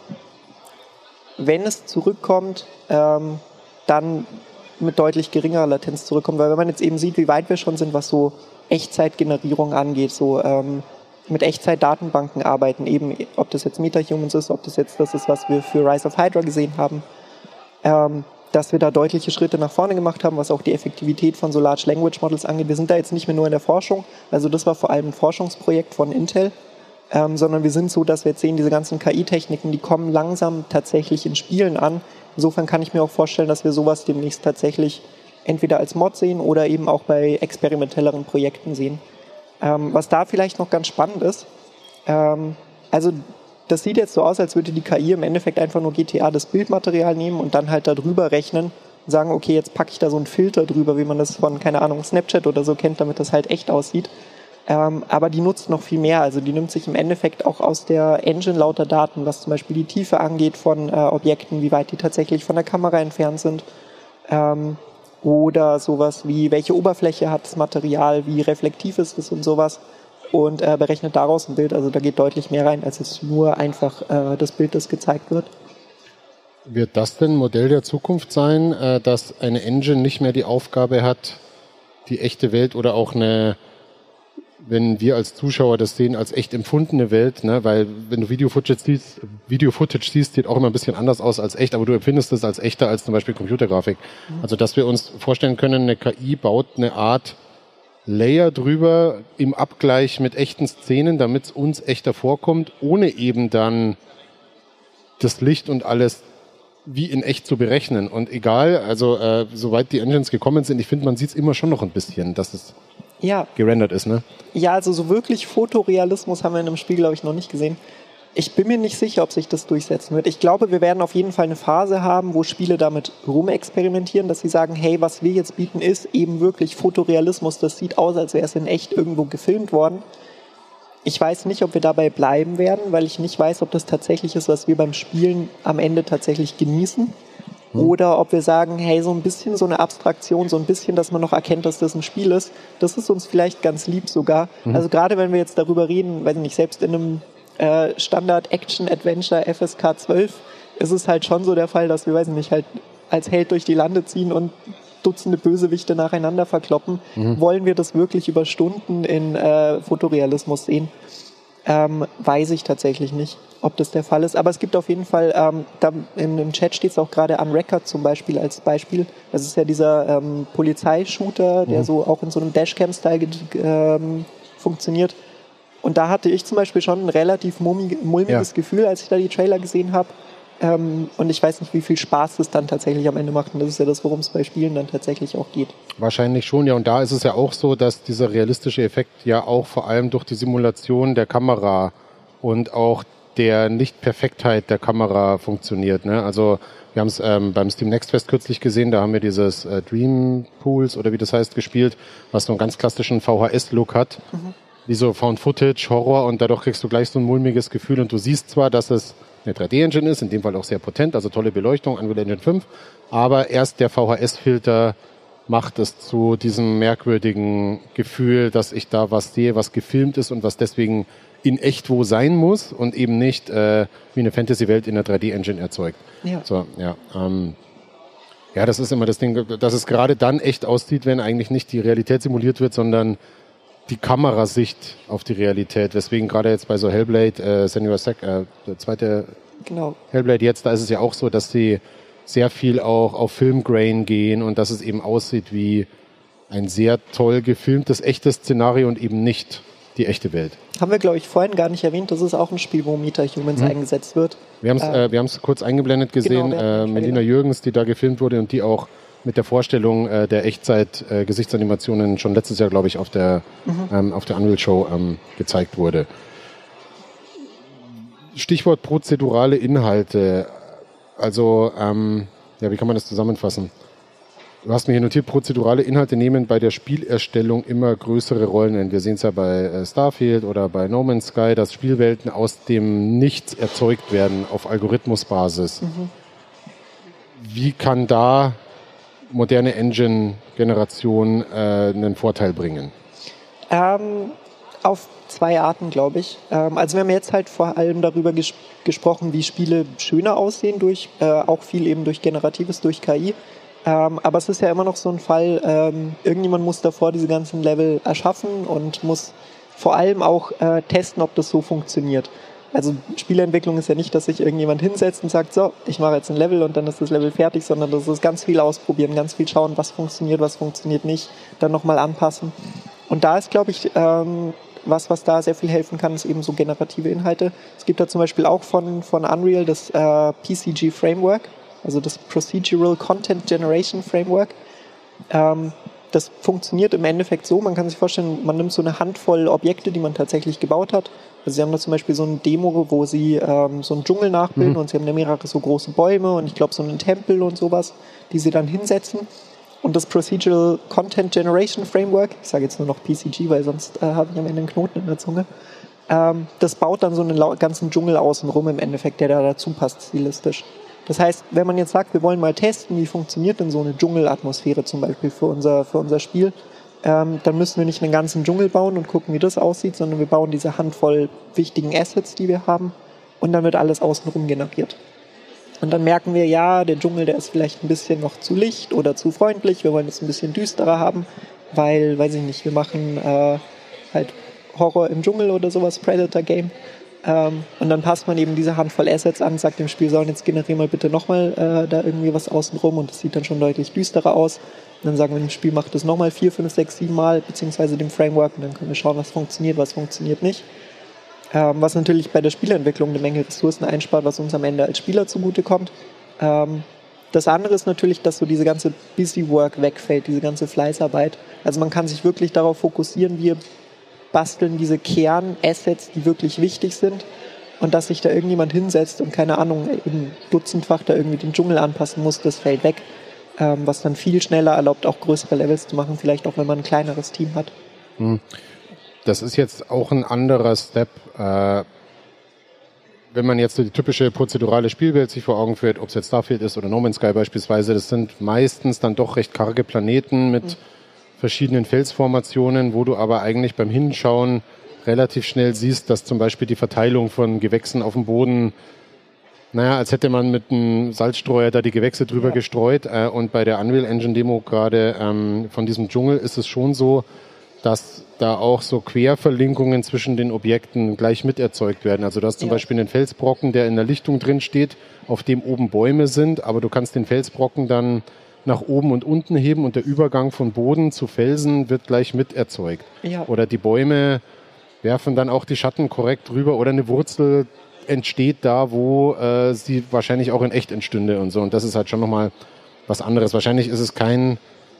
wenn es zurückkommt, ähm, dann mit deutlich geringerer Latenz zurückkommt. Weil wenn man jetzt eben sieht, wie weit wir schon sind, was so Echtzeitgenerierung angeht, so ähm, mit Echtzeitdatenbanken arbeiten, eben ob das jetzt MetaHumans ist, ob das jetzt das ist, was wir für Rise of Hydra gesehen haben, ähm, dass wir da deutliche Schritte nach vorne gemacht haben, was auch die Effektivität von so Large Language Models angeht. Wir sind da jetzt nicht mehr nur in der Forschung, also das war vor allem ein Forschungsprojekt von Intel, ähm, sondern wir sind so, dass wir jetzt sehen, diese ganzen K I-Techniken, die kommen langsam tatsächlich in Spielen an. Insofern kann ich mir auch vorstellen, dass wir sowas demnächst tatsächlich entweder als Mod sehen oder eben auch bei experimentelleren Projekten sehen. Ähm, was da vielleicht noch ganz spannend ist, ähm, also das sieht jetzt so aus, als würde die K I im Endeffekt einfach nur G T A das Bildmaterial nehmen und dann halt darüber rechnen und sagen, okay, jetzt packe ich da so einen Filter drüber, wie man das von, keine Ahnung, Snapchat oder so kennt, damit das halt echt aussieht. Ähm, aber die nutzt noch viel mehr. Also die nimmt sich im Endeffekt auch aus der Engine lauter Daten, was zum Beispiel die Tiefe angeht von äh, Objekten, wie weit die tatsächlich von der Kamera entfernt sind. Ähm, oder sowas wie, welche Oberfläche hat das Material, wie reflektiv ist es und sowas. Und äh, berechnet daraus ein Bild. Also da geht deutlich mehr rein, als es nur einfach äh, das Bild, das gezeigt wird. Wird das denn Modell der Zukunft sein, äh, dass eine Engine nicht mehr die Aufgabe hat, die echte Welt oder auch eine, wenn wir als Zuschauer das sehen, als echt empfundene Welt, ne? Weil wenn du Video-Footage siehst, Video-Footage siehst, sieht auch immer ein bisschen anders aus als echt, aber du empfindest es als echter als zum Beispiel Computergrafik. Mhm. Also dass wir uns vorstellen können, eine K I baut eine Art Layer drüber im Abgleich mit echten Szenen, damit es uns echter vorkommt, ohne eben dann das Licht und alles wie in echt zu berechnen. Und egal, also äh, soweit die Engines gekommen sind, ich finde, man sieht es immer schon noch ein bisschen, dass es ja gerendert ist, ne? Ja, also so wirklich Fotorealismus haben wir in einem Spiel, glaube ich, noch nicht gesehen. Ich bin mir nicht sicher, ob sich das durchsetzen wird. Ich glaube, wir werden auf jeden Fall eine Phase haben, wo Spiele damit rumexperimentieren, dass sie sagen, hey, was wir jetzt bieten, ist eben wirklich Fotorealismus. Das sieht aus, als wäre es in echt irgendwo gefilmt worden. Ich weiß nicht, ob wir dabei bleiben werden, weil ich nicht weiß, ob das tatsächlich ist, was wir beim Spielen am Ende tatsächlich genießen. Hm. Oder ob wir sagen, hey, so ein bisschen so eine Abstraktion, so ein bisschen, dass man noch erkennt, dass das ein Spiel ist, das ist uns vielleicht ganz lieb sogar. Hm. Also gerade wenn wir jetzt darüber reden, weiß ich nicht, selbst in einem Standard-Action-Adventure F S K zwölf ist es halt schon so der Fall, dass wir, weiß nicht, halt als Held durch die Lande ziehen und Dutzende Bösewichte nacheinander verkloppen. Mhm. Wollen wir das wirklich über Stunden in äh, Fotorealismus sehen? Ähm, weiß ich tatsächlich nicht, ob das der Fall ist. Aber es gibt auf jeden Fall, ähm, da in, im Chat steht es auch gerade Unrecord zum Beispiel als Beispiel. Das ist ja dieser ähm, Polizeishooter, der mhm. so auch in so einem Dashcam-Style ähm, funktioniert. Und da hatte ich zum Beispiel schon ein relativ mulmiges ja. Gefühl, als ich da die Trailer gesehen habe. Ähm, und ich weiß nicht, wie viel Spaß das dann tatsächlich am Ende macht. Und das ist ja das, worum es bei Spielen dann tatsächlich auch geht. Wahrscheinlich schon, ja. Und da ist es ja auch so, dass dieser realistische Effekt ja auch vor allem durch die Simulation der Kamera und auch der Nicht-Perfektheit der Kamera funktioniert, ne? Also wir haben es ähm, beim Steam Next Fest kürzlich gesehen, da haben wir dieses äh, Dream Pools oder wie das heißt gespielt, was so einen ganz klassischen V H S-Look hat. Mhm. Wie so Found-Footage, Horror, und dadurch kriegst du gleich so ein mulmiges Gefühl und du siehst zwar, dass es eine drei D-Engine ist, in dem Fall auch sehr potent, also tolle Beleuchtung, Unreal Engine fünf, aber erst der V H S-Filter macht es zu diesem merkwürdigen Gefühl, dass ich da was sehe, was gefilmt ist und was deswegen in echt wo sein muss und eben nicht äh, wie eine Fantasy-Welt in der drei D-Engine erzeugt. Ja. So, ja, ähm, ja, das ist immer das Ding, dass es gerade dann echt aussieht, wenn eigentlich nicht die Realität simuliert wird, sondern die Kamerasicht auf die Realität. Weswegen gerade jetzt bei so Hellblade, äh, Senua's Sac, äh, der zweite genau. Hellblade jetzt, da ist es ja auch so, dass die sehr viel auch auf Filmgrain gehen und dass es eben aussieht wie ein sehr toll gefilmtes, echtes Szenario und eben nicht die echte Welt. Haben wir, glaube ich, vorhin gar nicht erwähnt, das ist auch ein Spiel, wo Meta-Humans hm. eingesetzt wird. Wir haben es äh, äh, kurz eingeblendet gesehen, genau, äh, Melina Jürgens, die da gefilmt wurde und die auch mit der Vorstellung äh, der Echtzeit-Gesichtsanimationen äh, schon letztes Jahr, glaube ich, auf der, mhm. ähm, auf der Unreal Show ähm, gezeigt wurde. Stichwort prozedurale Inhalte. Also, ähm, ja, wie kann man das zusammenfassen? Du hast mir hier notiert, prozedurale Inhalte nehmen bei der Spielerstellung immer größere Rollen ein. Wir sehen es ja bei äh, Starfield oder bei No Man's Sky, dass Spielwelten aus dem Nichts erzeugt werden auf Algorithmusbasis. Mhm. Wie kann da moderne Engine-Generation äh, einen Vorteil bringen? Ähm, auf zwei Arten, glaube ich. Ähm, also wir haben jetzt halt vor allem darüber ges- gesprochen, wie Spiele schöner aussehen, durch äh, auch viel eben durch Generatives, durch K I. Ähm, aber es ist ja immer noch so ein Fall, ähm, irgendjemand muss davor diese ganzen Level erschaffen und muss vor allem auch äh, testen, ob das so funktioniert. Also Spieleentwicklung ist ja nicht, dass sich irgendjemand hinsetzt und sagt, so, ich mache jetzt ein Level und dann ist das Level fertig, sondern das ist ganz viel ausprobieren, ganz viel schauen, was funktioniert, was funktioniert nicht, dann nochmal anpassen. Und da ist, glaube ich, ähm, was, was da sehr viel helfen kann, ist eben so generative Inhalte. Es gibt da zum Beispiel auch von, von Unreal das äh, P C G Framework, also das Procedural Content Generation Framework. Ähm, das funktioniert im Endeffekt so, man kann sich vorstellen, man nimmt so eine Handvoll Objekte, die man tatsächlich gebaut hat. Also sie haben da zum Beispiel so eine Demo, wo sie ähm, so einen Dschungel nachbilden mhm. und sie haben da mehrere so große Bäume und ich glaube so einen Tempel und sowas, die sie dann hinsetzen. Und das Procedural Content Generation Framework, ich sage jetzt nur noch P C G, weil sonst äh, habe ich am Ende einen Knoten in der Zunge, ähm, das baut dann so einen lau- ganzen Dschungel außenrum im Endeffekt, der da dazu passt, stilistisch. Das heißt, wenn man jetzt sagt, wir wollen mal testen, wie funktioniert denn so eine Dschungelatmosphäre zum Beispiel für unser, für unser Spiel, ähm, dann müssen wir nicht einen ganzen Dschungel bauen und gucken, wie das aussieht, sondern wir bauen diese Handvoll wichtigen Assets, die wir haben, und dann wird alles außenrum generiert. Und dann merken wir, ja, der Dschungel, der ist vielleicht ein bisschen noch zu licht oder zu freundlich, wir wollen es ein bisschen düsterer haben, weil, weiß ich nicht, wir machen äh, halt Horror im Dschungel oder sowas, Predator-Game. Ähm, und dann passt man eben diese Handvoll Assets an, sagt dem Spiel, so, und jetzt generier mal bitte nochmal äh, da irgendwie was außenrum und das sieht dann schon deutlich düsterer aus. Und dann sagen wir dem Spiel, macht das nochmal vier, fünf, sechs, sieben Mal, beziehungsweise dem Framework, und dann können wir schauen, was funktioniert, was funktioniert nicht. Ähm, was natürlich bei der Spielentwicklung eine Menge Ressourcen einspart, was uns am Ende als Spieler zugutekommt. Ähm, das andere ist natürlich, dass so diese ganze Busy Work wegfällt, diese ganze Fleißarbeit. Also man kann sich wirklich darauf fokussieren, wir basteln diese Kernassets, die wirklich wichtig sind, und dass sich da irgendjemand hinsetzt und, keine Ahnung, im Dutzendfach da irgendwie den Dschungel anpassen muss, das fällt weg, ähm, was dann viel schneller erlaubt, auch größere Levels zu machen, vielleicht auch, wenn man ein kleineres Team hat. Das ist jetzt auch ein anderer Step, äh, wenn man jetzt so die typische prozedurale Spielwelt sich vor Augen führt, ob es jetzt Starfield ist oder No Man's Sky beispielsweise, das sind meistens dann doch recht karge Planeten mit mhm. verschiedenen Felsformationen, wo du aber eigentlich beim Hinschauen relativ schnell siehst, dass zum Beispiel die Verteilung von Gewächsen auf dem Boden, naja, als hätte man mit einem Salzstreuer da die Gewächse drüber ja. gestreut. Äh, und bei der Unreal Engine Demo gerade ähm, von diesem Dschungel ist es schon so, dass da auch so Querverlinkungen zwischen den Objekten gleich mit erzeugt werden. Also du hast zum ja. Beispiel einen Felsbrocken, der in der Lichtung drin steht, auf dem oben Bäume sind, aber du kannst den Felsbrocken dann nach oben und unten heben und der Übergang von Boden zu Felsen wird gleich mit erzeugt. Ja. Oder die Bäume werfen dann auch die Schatten korrekt rüber oder eine Wurzel entsteht da, wo äh, sie wahrscheinlich auch in echt entstünde und so. Und das ist halt schon nochmal was anderes. Wahrscheinlich ist es kein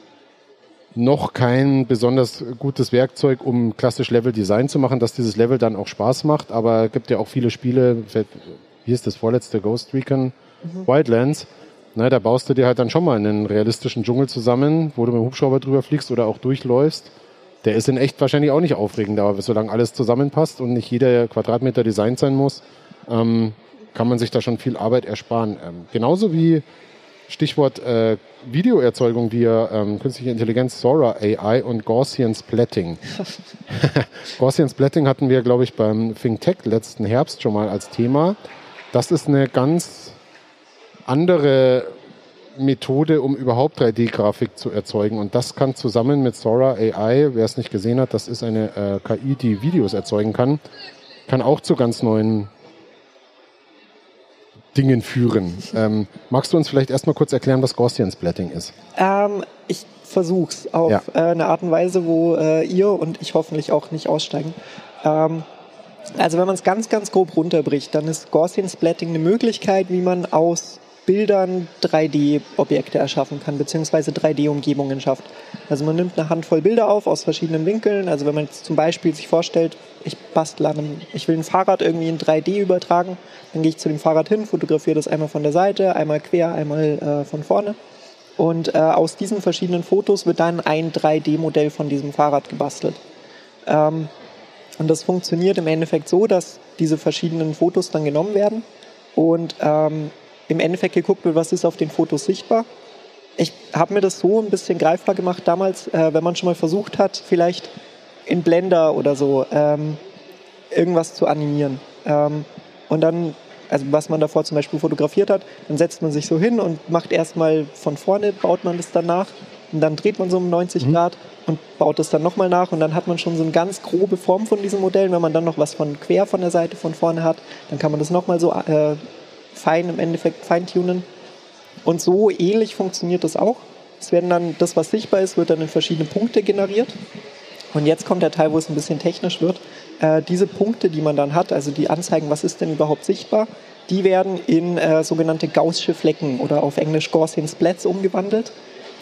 noch kein besonders gutes Werkzeug, um klassisch Level-Design zu machen, dass dieses Level dann auch Spaß macht, aber es gibt ja auch viele Spiele, hier ist das vorletzte Ghost Recon mhm. Wildlands, na, da baust du dir halt dann schon mal einen realistischen Dschungel zusammen, wo du mit dem Hubschrauber drüber fliegst oder auch durchläufst. Der ist in echt wahrscheinlich auch nicht aufregend, aber solange alles zusammenpasst und nicht jeder Quadratmeter designt sein muss, ähm, kann man sich da schon viel Arbeit ersparen. Ähm, genauso wie Stichwort äh, Videoerzeugung via ähm, künstliche Intelligenz, Sora A I und Gaussian Splatting. Gaussian Splatting hatten wir, glaube ich, beim ThinkTech letzten Herbst schon mal als Thema. Das ist eine ganz andere Methode, um überhaupt drei D-Grafik zu erzeugen. Und das kann zusammen mit Sora A I, wer es nicht gesehen hat, das ist eine äh, K I, die Videos erzeugen kann, kann auch zu ganz neuen Dingen führen. Ähm, magst du uns vielleicht erstmal kurz erklären, was Gaussian Splatting ist? Ähm, ich versuch's auf ja. äh, eine Art und Weise, wo äh, ihr und ich hoffentlich auch nicht aussteigen. Ähm, also wenn man es ganz, ganz grob runterbricht, dann ist Gaussian Splatting eine Möglichkeit, wie man aus Bildern drei D-Objekte erschaffen kann, beziehungsweise drei D-Umgebungen schafft. Also man nimmt eine Handvoll Bilder auf aus verschiedenen Winkeln. Also wenn man jetzt zum Beispiel sich vorstellt, ich bastle an einem, ich will ein Fahrrad irgendwie in drei D übertragen, dann gehe ich zu dem Fahrrad hin, fotografiere das einmal von der Seite, einmal quer, einmal äh, von vorne. Und äh, aus diesen verschiedenen Fotos wird dann ein drei D-Modell von diesem Fahrrad gebastelt. Ähm, und das funktioniert im Endeffekt so, dass diese verschiedenen Fotos dann genommen werden und ähm, im Endeffekt geguckt wird, was ist auf den Fotos sichtbar. Ich habe mir das so ein bisschen greifbar gemacht damals, äh, wenn man schon mal versucht hat, vielleicht in Blender oder so ähm, irgendwas zu animieren. Ähm, und dann, also was man davor zum Beispiel fotografiert hat, dann setzt man sich so hin und macht erstmal von vorne, baut man das dann nach und dann dreht man so um neunzig mhm. Grad und baut das dann nochmal nach und dann hat man schon so eine ganz grobe Form von diesen Modellen. Wenn man dann noch was von quer von der Seite von vorne hat, dann kann man das nochmal so äh, fein im Endeffekt feintunen. Und so ähnlich funktioniert das auch. Es werden dann, das was sichtbar ist, wird dann in verschiedene Punkte generiert. Und jetzt kommt der Teil, wo es ein bisschen technisch wird. Äh, diese Punkte, die man dann hat, also die anzeigen, was ist denn überhaupt sichtbar, die werden in äh, sogenannte Gaußsche Flecken oder auf Englisch Gaussian Splats umgewandelt.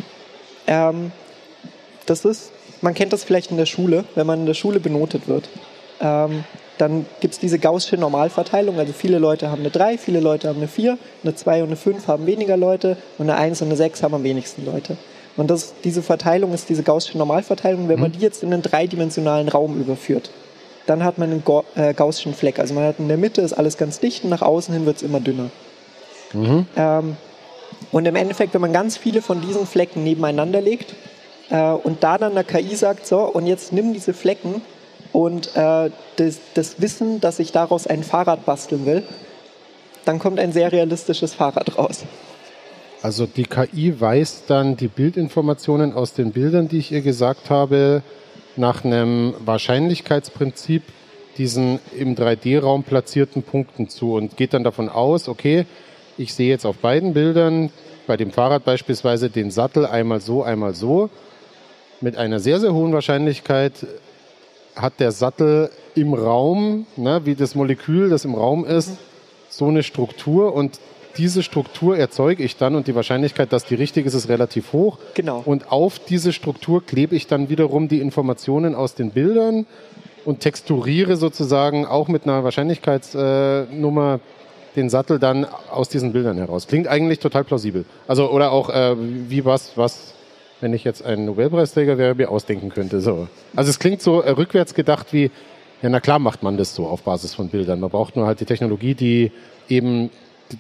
Ähm, das ist, man kennt das vielleicht in der Schule, wenn man in der Schule benotet wird. Ähm, Dann gibt es diese gaußsche Normalverteilung. Also viele Leute haben eine drei, viele Leute haben eine vier, eine zwei und eine fünf haben weniger Leute und eine eins und eine sechs haben am wenigsten Leute. Und das, diese Verteilung ist diese gaußsche Normalverteilung. Wenn man die jetzt in einen dreidimensionalen Raum überführt, dann hat man einen äh, gaußschen Fleck. Also man hat in der Mitte ist alles ganz dicht und nach außen hin wird es immer dünner. Mhm. Ähm, und im Endeffekt, wenn man ganz viele von diesen Flecken nebeneinander legt äh, und da dann der K I sagt, so, und jetzt nimm diese Flecken und äh, das, das Wissen, dass ich daraus ein Fahrrad basteln will, dann kommt ein sehr realistisches Fahrrad raus. Also die K I weist dann die Bildinformationen aus den Bildern, die ich ihr gesagt habe, nach einem Wahrscheinlichkeitsprinzip diesen im drei D-Raum platzierten Punkten zu und geht dann davon aus, okay, ich sehe jetzt auf beiden Bildern, bei dem Fahrrad beispielsweise, den Sattel einmal so, einmal so. Mit einer sehr, sehr hohen Wahrscheinlichkeit hat der Sattel im Raum, ne, wie das Molekül, das im Raum ist, so eine Struktur und diese Struktur erzeuge ich dann und die Wahrscheinlichkeit, dass die richtig ist, ist relativ hoch. Genau. Und auf diese Struktur klebe ich dann wiederum die Informationen aus den Bildern und texturiere sozusagen auch mit einer Wahrscheinlichkeitsnummer den Sattel dann aus diesen Bildern heraus. Klingt eigentlich total plausibel. Also oder auch äh, wie was, was wenn ich jetzt ein Nobelpreisträger wäre, mir ausdenken könnte. So. Also es klingt so äh, rückwärts gedacht wie, ja na klar macht man das so auf Basis von Bildern. Man braucht nur halt die Technologie, die eben die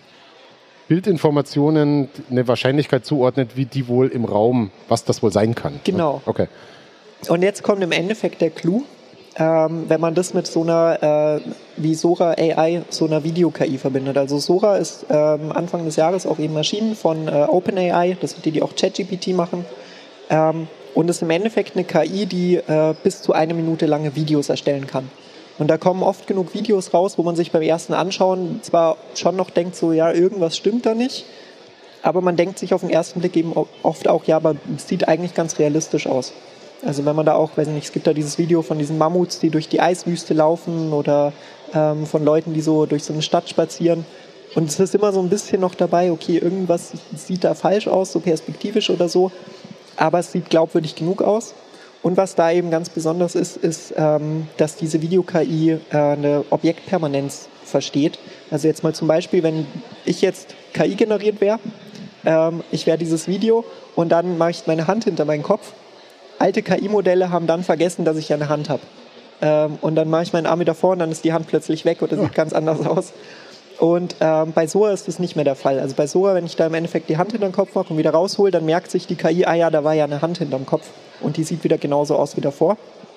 Bildinformationen eine Wahrscheinlichkeit zuordnet, wie die wohl im Raum, was das wohl sein kann. Genau. Okay. Und jetzt kommt im Endeffekt der Clou, ähm, wenn man das mit so einer, äh, wie Sora A I, so einer Video-K I verbindet. Also Sora ist ähm, Anfang des Jahres auch eben erschienen von äh, OpenAI, das sind die, die auch ChatGPT machen. Ähm, und ist im Endeffekt eine K I, die äh, bis zu eine Minute lange Videos erstellen kann. Und da kommen oft genug Videos raus, wo man sich beim ersten Anschauen zwar schon noch denkt, so ja, irgendwas stimmt da nicht, aber man denkt sich auf den ersten Blick eben oft auch, ja, aber es sieht eigentlich ganz realistisch aus. Also wenn man da auch, weiß ich nicht, es gibt da dieses Video von diesen Mammuts, die durch die Eiswüste laufen oder ähm, von Leuten, die so durch so eine Stadt spazieren. Und es ist immer so ein bisschen noch dabei, okay, irgendwas sieht da falsch aus, so perspektivisch oder so, aber es sieht glaubwürdig genug aus. Und was da eben ganz besonders ist, ist, ähm, dass diese Video-K I äh, eine Objektpermanenz versteht. Also jetzt mal zum Beispiel, wenn ich jetzt K I generiert wäre, ähm, ich wäre dieses Video und dann mache ich meine Hand hinter meinen Kopf. Alte K I-Modelle haben dann vergessen, dass ich ja eine Hand habe. Ähm, und dann mache ich meinen Arm wieder vor und dann ist die Hand plötzlich weg oder sieht ganz anders aus. Und ähm, bei Sora ist das nicht mehr der Fall. Also bei Sora, wenn ich da im Endeffekt die Hand hinterm Kopf mache und wieder raushole, dann merkt sich die K I, ah ja, da war ja eine Hand hinterm Kopf. Und die sieht wieder genauso aus wie davor.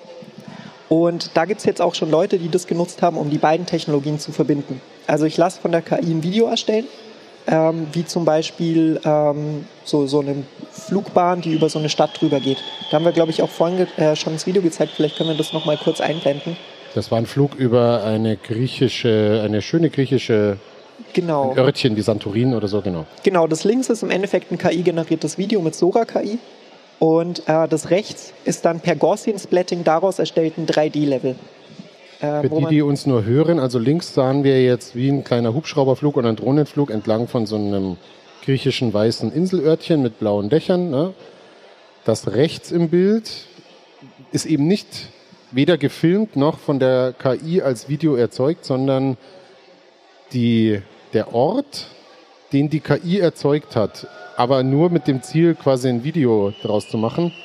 Und da gibt es jetzt auch schon Leute, die das genutzt haben, um die beiden Technologien zu verbinden. Also ich lasse von der K I ein Video erstellen, ähm, wie zum Beispiel ähm, so, so eine Flugbahn, die über so eine Stadt drüber geht. Da haben wir, glaube ich, auch vorhin äh, schon das Video gezeigt. Vielleicht können wir das nochmal kurz einblenden. Das war ein Flug über eine griechische, eine schöne griechische genau. ein Örtchen, wie Santorin oder so, genau. Genau, das links ist im Endeffekt ein K I-generiertes Video mit Sora-K I. Und äh, das rechts ist dann per Gaussian-Splatting daraus erstellt ein drei D-Level. Äh, Für die, die uns nur hören, also links sahen wir jetzt wie ein kleiner Hubschrauberflug oder ein Drohnenflug entlang von so einem griechischen weißen Inselörtchen mit blauen Dächern. Ne? Das rechts im Bild ist eben nicht weder gefilmt noch von der K I als Video erzeugt, sondern die, der Ort, den die K I erzeugt hat, aber nur mit dem Ziel, quasi ein Video daraus zu machen.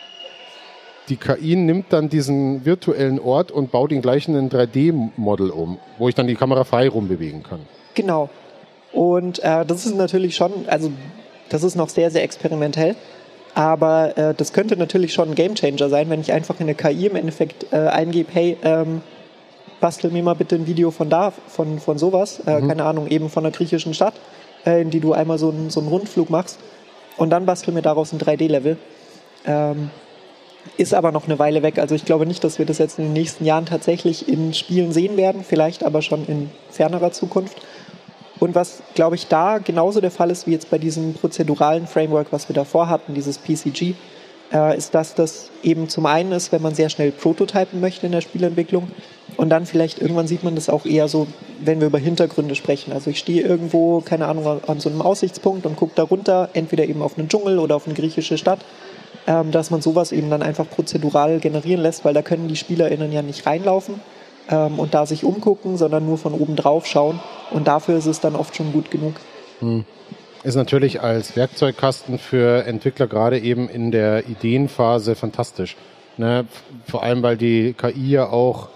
Die K I nimmt dann diesen virtuellen Ort und baut ihn gleich in ein drei D-Model um, wo ich dann die Kamera frei rumbewegen kann. Genau. Und äh, das ist natürlich schon, also das ist noch sehr, sehr experimentell. Aber äh, das könnte natürlich schon ein Gamechanger sein, wenn ich einfach in der K I im Endeffekt äh, eingebe, hey, ähm, bastel mir mal bitte ein Video von da, von, von sowas, äh, mhm. keine Ahnung, eben von einer griechischen Stadt, äh, in die du einmal so, ein, so einen Rundflug machst und dann bastel mir daraus ein drei D-Level. Ähm, ist aber noch eine Weile weg, also ich glaube nicht, dass wir das jetzt in den nächsten Jahren tatsächlich in Spielen sehen werden, vielleicht aber schon in fernerer Zukunft. Und was, glaube ich, da genauso der Fall ist wie jetzt bei diesem prozeduralen Framework, was wir davor hatten, dieses P C G, äh, ist, dass das eben zum einen ist, wenn man sehr schnell prototypen möchte in der Spielentwicklung und dann vielleicht irgendwann sieht man das auch eher so, wenn wir über Hintergründe sprechen. Also ich stehe irgendwo, keine Ahnung, an so einem Aussichtspunkt und gucke da runter, entweder eben auf einen Dschungel oder auf eine griechische Stadt, ähm, dass man sowas eben dann einfach prozedural generieren lässt, weil da können die SpielerInnen ja nicht reinlaufen ähm, und da sich umgucken, sondern nur von oben drauf schauen. Und dafür ist es dann oft schon gut genug. Hm. Ist natürlich als Werkzeugkasten für Entwickler gerade eben in der Ideenphase fantastisch. Ne? Vor allem, weil die K I ja auch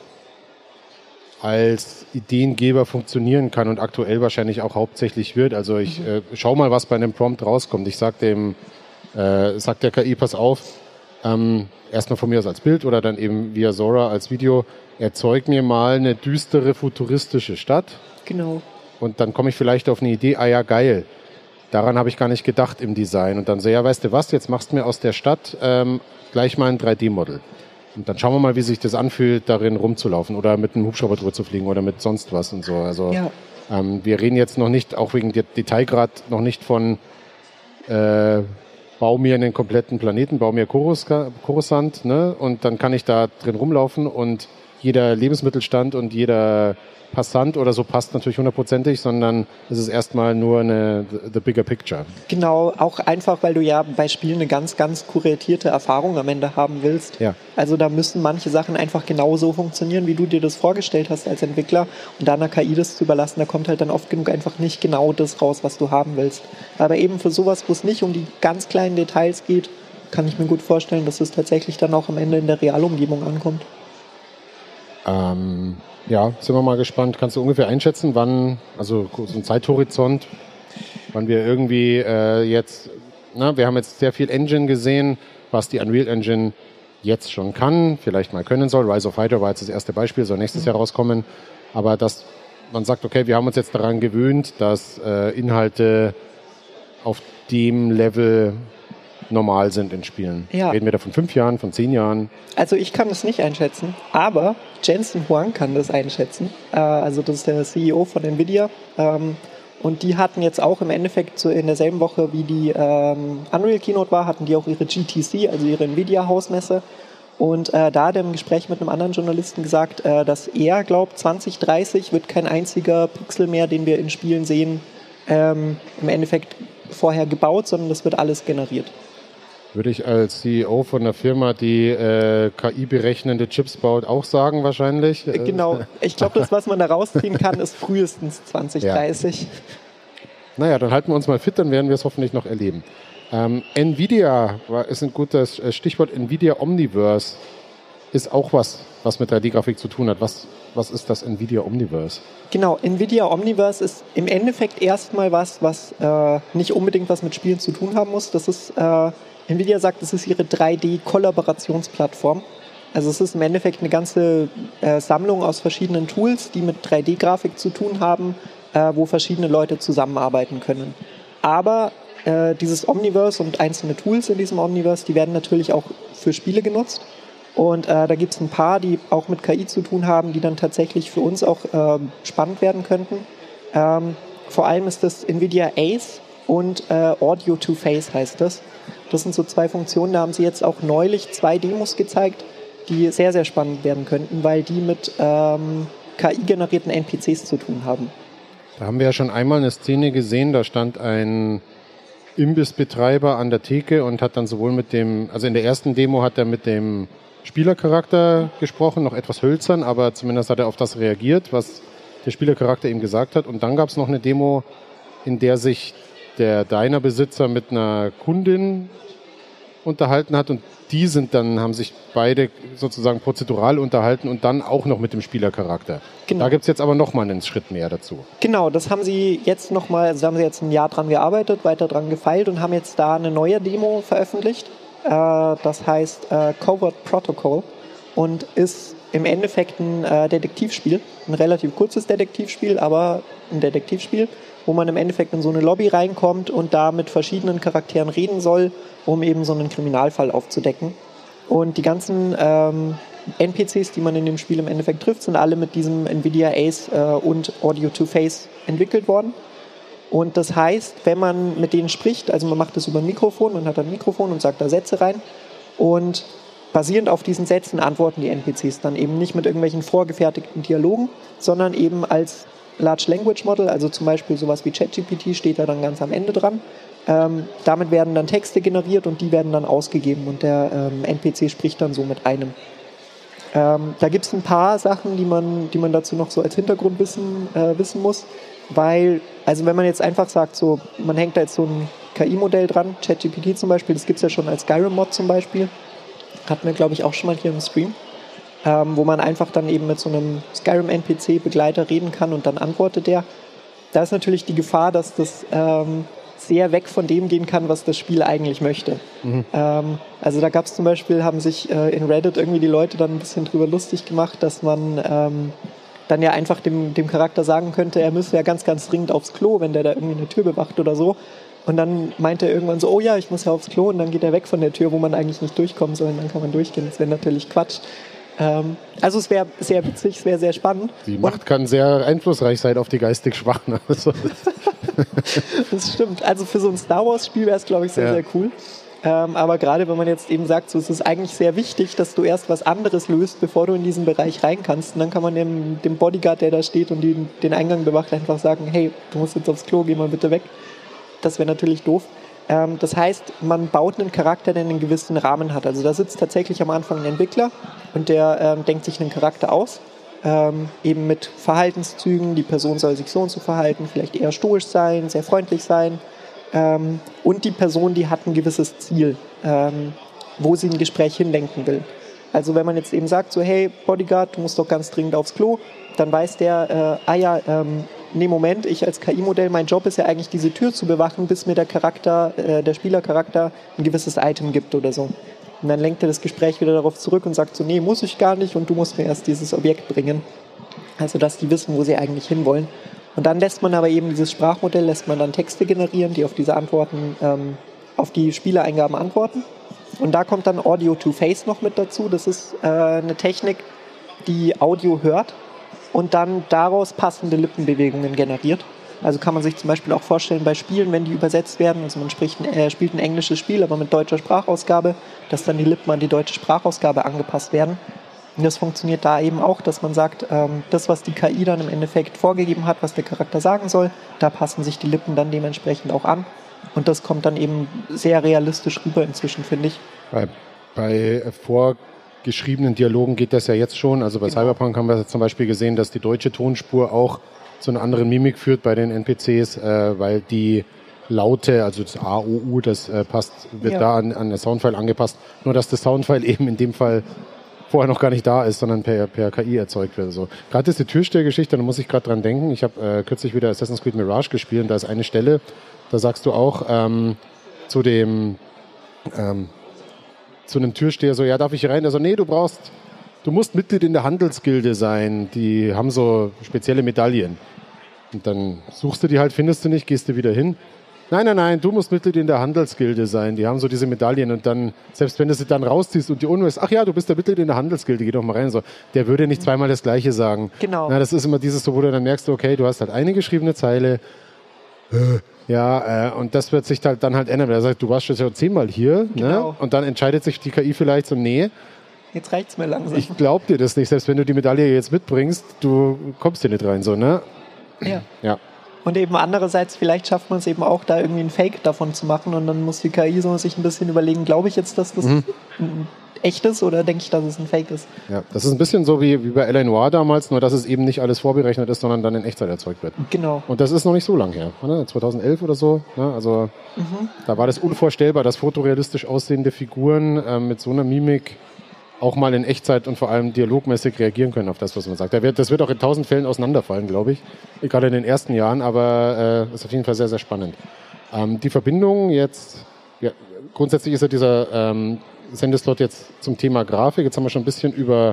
als Ideengeber funktionieren kann und aktuell wahrscheinlich auch hauptsächlich wird. Also ich mhm. äh, schau mal, was bei einem Prompt rauskommt. Ich sag dem, äh, sag der K I, pass auf, ähm, erstmal von mir aus als Bild oder dann eben via Sora als Video, erzeug mir mal eine düstere, futuristische Stadt. Genau. Und dann komme ich vielleicht auf eine Idee, ah ja, geil, daran habe ich gar nicht gedacht im Design. Und dann so, ja, weißt du was, jetzt machst du mir aus der Stadt ähm, gleich mal ein drei D-Model. Und dann schauen wir mal, wie sich das anfühlt, darin rumzulaufen oder mit einem Hubschrauber drüber zu fliegen oder mit sonst was und so. Also ja. ähm, wir reden jetzt noch nicht, auch wegen der Detailgrad, noch nicht von äh, bau mir einen kompletten Planeten, bau mir Coruscant, ne? Und dann kann ich da drin rumlaufen und jeder Lebensmittelstand und jeder Passant oder so passt natürlich hundertprozentig, sondern es ist erstmal nur eine the bigger picture. Genau, auch einfach, weil du ja bei Spielen eine ganz, ganz kuratierte Erfahrung am Ende haben willst. Ja. Also da müssen manche Sachen einfach genau so funktionieren, wie du dir das vorgestellt hast als Entwickler. Und da einer K I das zu überlassen, da kommt halt dann oft genug einfach nicht genau das raus, was du haben willst. Aber eben für sowas, wo es nicht um die ganz kleinen Details geht, kann ich mir gut vorstellen, dass es tatsächlich dann auch am Ende in der Realumgebung ankommt. Ähm, ja, sind wir mal gespannt. Kannst du ungefähr einschätzen, wann, also so ein Zeithorizont, wann wir irgendwie äh, jetzt, na, wir haben jetzt sehr viel Engine gesehen, was die Unreal Engine jetzt schon kann, vielleicht mal können soll. Rise of Hydra war jetzt das erste Beispiel, soll nächstes mhm. Jahr rauskommen. Aber dass man sagt, okay, wir haben uns jetzt daran gewöhnt, dass äh, Inhalte auf dem Level normal sind in Spielen. Ja. Reden wir da von fünf Jahren, von zehn Jahren? Also ich kann das nicht einschätzen, aber Jensen Huang kann das einschätzen. Äh, also das ist der C E O von Nvidia. Ähm, und die hatten jetzt auch im Endeffekt so in derselben Woche, wie die ähm, Unreal Keynote war, hatten die auch ihre G T C, also ihre Nvidia-Hausmesse. Und äh, da hat er im Gespräch mit einem anderen Journalisten gesagt, äh, dass er glaubt, zwanzig dreißig wird kein einziger Pixel mehr, den wir in Spielen sehen, ähm, im Endeffekt vorher gebaut, sondern das wird alles generiert. Würde ich als C E O von einer Firma, die äh, K I-berechnende Chips baut, auch sagen wahrscheinlich. Genau. Ich glaube, das, was man da rausziehen kann, ist frühestens zwanzig dreißig. Ja. Naja, dann halten wir uns mal fit, dann werden wir es hoffentlich noch erleben. Ähm, Nvidia war, ist ein gutes Stichwort, Nvidia Omniverse. ist auch was, was mit drei D-Grafik zu tun hat. Was, was ist das NVIDIA Omniverse? Genau, NVIDIA Omniverse ist im Endeffekt erstmal was, was äh, nicht unbedingt was mit Spielen zu tun haben muss. Das ist, äh, NVIDIA sagt, das ist ihre drei D-Kollaborationsplattform. Also es ist im Endeffekt eine ganze äh, Sammlung aus verschiedenen Tools, die mit drei D-Grafik zu tun haben, äh, wo verschiedene Leute zusammenarbeiten können. Aber äh, dieses Omniverse und einzelne Tools in diesem Omniverse, die werden natürlich auch für Spiele genutzt. Und äh, da gibt es ein paar, die auch mit K I zu tun haben, die dann tatsächlich für uns auch äh, spannend werden könnten. Ähm, vor allem ist das NVIDIA Ace und äh, Audio to Face heißt das. Das sind so zwei Funktionen, da haben sie jetzt auch neulich zwei Demos gezeigt, die sehr, sehr spannend werden könnten, weil die mit ähm, K I-generierten N P Cs zu tun haben. Da haben wir ja schon einmal eine Szene gesehen, da stand ein Imbissbetreiber an der Theke und hat dann sowohl mit dem, also in der ersten Demo hat er mit dem Spielercharakter gesprochen, noch etwas hölzern, aber zumindest hat er auf das reagiert, was der Spielercharakter ihm gesagt hat. Und dann gab es noch eine Demo, in der sich der Diner-Besitzer mit einer Kundin unterhalten hat und die sind dann, haben sich beide sozusagen prozedural unterhalten und dann auch noch mit dem Spielercharakter. Genau. Da gibt es jetzt aber nochmal einen Schritt mehr dazu. Genau, das haben sie jetzt nochmal, also da haben sie jetzt ein Jahr dran gearbeitet, weiter dran gefeilt und haben jetzt da eine neue Demo veröffentlicht. Äh, das heißt äh, Covert Protocol und ist im Endeffekt ein äh, Detektivspiel, ein relativ kurzes Detektivspiel, aber ein Detektivspiel, wo man im Endeffekt in so eine Lobby reinkommt und da mit verschiedenen Charakteren reden soll, um eben so einen Kriminalfall aufzudecken. Und die ganzen ähm, N P Cs, die man in dem Spiel im Endeffekt trifft, sind alle mit diesem NVIDIA Ace äh, und Audio to Face entwickelt worden. Und das heißt, wenn man mit denen spricht, also man macht das über ein Mikrofon, man hat ein Mikrofon und sagt da Sätze rein und basierend auf diesen Sätzen antworten die N P Cs dann eben nicht mit irgendwelchen vorgefertigten Dialogen, sondern eben als Large Language Model, also zum Beispiel sowas wie ChatGPT steht da dann ganz am Ende dran. Ähm, damit werden dann Texte generiert und die werden dann ausgegeben und der ähm, N P C spricht dann so mit einem. Ähm, da gibt es ein paar Sachen, die man, die man dazu noch so als Hintergrundwissen äh, wissen muss, weil, also wenn man jetzt einfach sagt, so, man hängt da jetzt so ein K I-Modell dran, ChatGPT zum Beispiel, das gibt es ja schon als Skyrim-Mod zum Beispiel, hatten wir glaube ich auch schon mal hier im Stream, ähm, wo man einfach dann eben mit so einem Skyrim-N P C-Begleiter reden kann und dann antwortet der. Da ist natürlich die Gefahr, dass das ähm, sehr weg von dem gehen kann, was das Spiel eigentlich möchte. Mhm. Ähm, also da gab es zum Beispiel, haben sich äh, in Reddit irgendwie die Leute dann ein bisschen drüber lustig gemacht, dass man ähm, dann ja einfach dem, dem Charakter sagen könnte, er müsse ja ganz, ganz dringend aufs Klo, wenn der da irgendwie eine Tür bewacht oder so. Und dann meint er irgendwann so, oh ja, ich muss ja aufs Klo und dann geht er weg von der Tür, wo man eigentlich nicht durchkommen soll und dann kann man durchgehen. Das wäre natürlich Quatsch. Ähm, also es wäre sehr witzig, es wäre sehr spannend. Die Macht kann sehr einflussreich sein auf die geistig Schwachen. Also das stimmt. Also für so ein Star Wars Spiel wäre es, glaube ich, sehr, ja. sehr cool. Ähm, aber gerade wenn man jetzt eben sagt, so, es ist eigentlich sehr wichtig, dass du erst was anderes löst, bevor du in diesen Bereich rein kannst. Und dann kann man dem, dem Bodyguard, der da steht und die, den Eingang bewacht, einfach sagen, hey, du musst jetzt aufs Klo, geh mal bitte weg. Das wäre natürlich doof. Ähm, das heißt, man baut einen Charakter, der einen gewissen Rahmen hat. Also da sitzt tatsächlich am Anfang ein Entwickler und der ähm, denkt sich einen Charakter aus. Ähm, eben mit Verhaltenszügen, die Person soll sich so und so verhalten, vielleicht eher stoisch sein, sehr freundlich sein. Ähm, und die Person, die hat ein gewisses Ziel, ähm, wo sie ein Gespräch hinlenken will. Also wenn man jetzt eben sagt, so hey Bodyguard, du musst doch ganz dringend aufs Klo, dann weiß der, äh, ah ja, ähm, nee Moment, ich als K I-Modell, mein Job ist ja eigentlich diese Tür zu bewachen, bis mir der Charakter, äh, der Spielercharakter ein gewisses Item gibt oder so. Und dann lenkt er das Gespräch wieder darauf zurück und sagt so, nee, muss ich gar nicht und du musst mir erst dieses Objekt bringen. Also dass die wissen, wo sie eigentlich hinwollen. Und dann lässt man aber eben dieses Sprachmodell, lässt man dann Texte generieren, die auf diese Antworten, ähm, auf die Spielereingaben antworten. Und da kommt dann Audio to Face noch mit dazu. Das ist äh, eine Technik, die Audio hört und dann daraus passende Lippenbewegungen generiert. Also kann man sich zum Beispiel auch vorstellen bei Spielen, wenn die übersetzt werden, also man spricht ein, äh, spielt ein englisches Spiel, aber mit deutscher Sprachausgabe, dass dann die Lippen an die deutsche Sprachausgabe angepasst werden. Und das funktioniert da eben auch, dass man sagt, ähm, das, was die K I dann im Endeffekt vorgegeben hat, was der Charakter sagen soll, da passen sich die Lippen dann dementsprechend auch an. Und das kommt dann eben sehr realistisch rüber inzwischen, finde ich. Bei, bei vorgeschriebenen Dialogen geht das ja jetzt schon. Also bei genau. Cyberpunk haben wir zum Beispiel gesehen, dass die deutsche Tonspur auch zu einer anderen Mimik führt bei den N P Cs, äh, weil die Laute, also das A, O, U, das äh, passt, wird ja. da an, an das Soundfile angepasst. Nur dass das Soundfile eben in dem Fall vorher noch gar nicht da ist, sondern per, per K I erzeugt wird. So. Gerade diese Türstehergeschichte, da muss ich gerade dran denken. Ich habe äh, kürzlich wieder Assassin's Creed Mirage gespielt und da ist eine Stelle, da sagst du auch ähm, zu dem ähm, zu einem Türsteher so, ja, darf ich hier rein? Also nee, du brauchst, du musst Mitglied in der Handelsgilde sein. Die haben so spezielle Medaillen. Und dann suchst du die halt, findest du nicht, gehst du wieder hin. Nein, nein, nein, du musst Mitglied in der Handelsgilde sein. Die haben so diese Medaillen und dann, selbst wenn du sie dann rausziehst und die unweißt, ach ja, du bist der Mitglied in der Handelsgilde, geh doch mal rein. So, der würde nicht zweimal das Gleiche sagen. Genau. Na, das ist immer dieses, so, wo du dann merkst, okay, du hast halt eine geschriebene Zeile. Ja, äh, und das wird sich halt dann halt ändern. Er sagt, du warst schon zehnmal hier. Genau. Ne? Und dann entscheidet sich die K I vielleicht so, nee, jetzt reicht's mir langsam. ich glaub dir das nicht. Selbst wenn du die Medaille jetzt mitbringst, du kommst hier nicht rein. So, ne? Ja. Ja. Und eben andererseits, vielleicht schafft man es eben auch, da irgendwie ein Fake davon zu machen und dann muss die K I so sich ein bisschen überlegen, glaube ich jetzt, dass das Mhm. ein echt ist oder denke ich, dass es ein Fake ist? Ja, das ist ein bisschen so wie, wie bei L A Noire damals, nur dass es eben nicht alles vorberechnet ist, sondern dann in Echtzeit erzeugt wird. Genau. Und das ist noch nicht so lang her, oder? zweitausendelf oder so. Ne? Also Mhm. da war das unvorstellbar, dass fotorealistisch aussehende Figuren ähm, mit so einer Mimik auch mal in Echtzeit und vor allem dialogmäßig reagieren können auf das, was man sagt. Da wird, das wird auch in tausend Fällen auseinanderfallen, glaube ich. Gerade in den ersten Jahren, aber äh, ist auf jeden Fall sehr, sehr spannend. Ähm, die Verbindung jetzt, ja, grundsätzlich ist ja dieser ähm, Sendeslot jetzt zum Thema Grafik. Jetzt haben wir schon ein bisschen über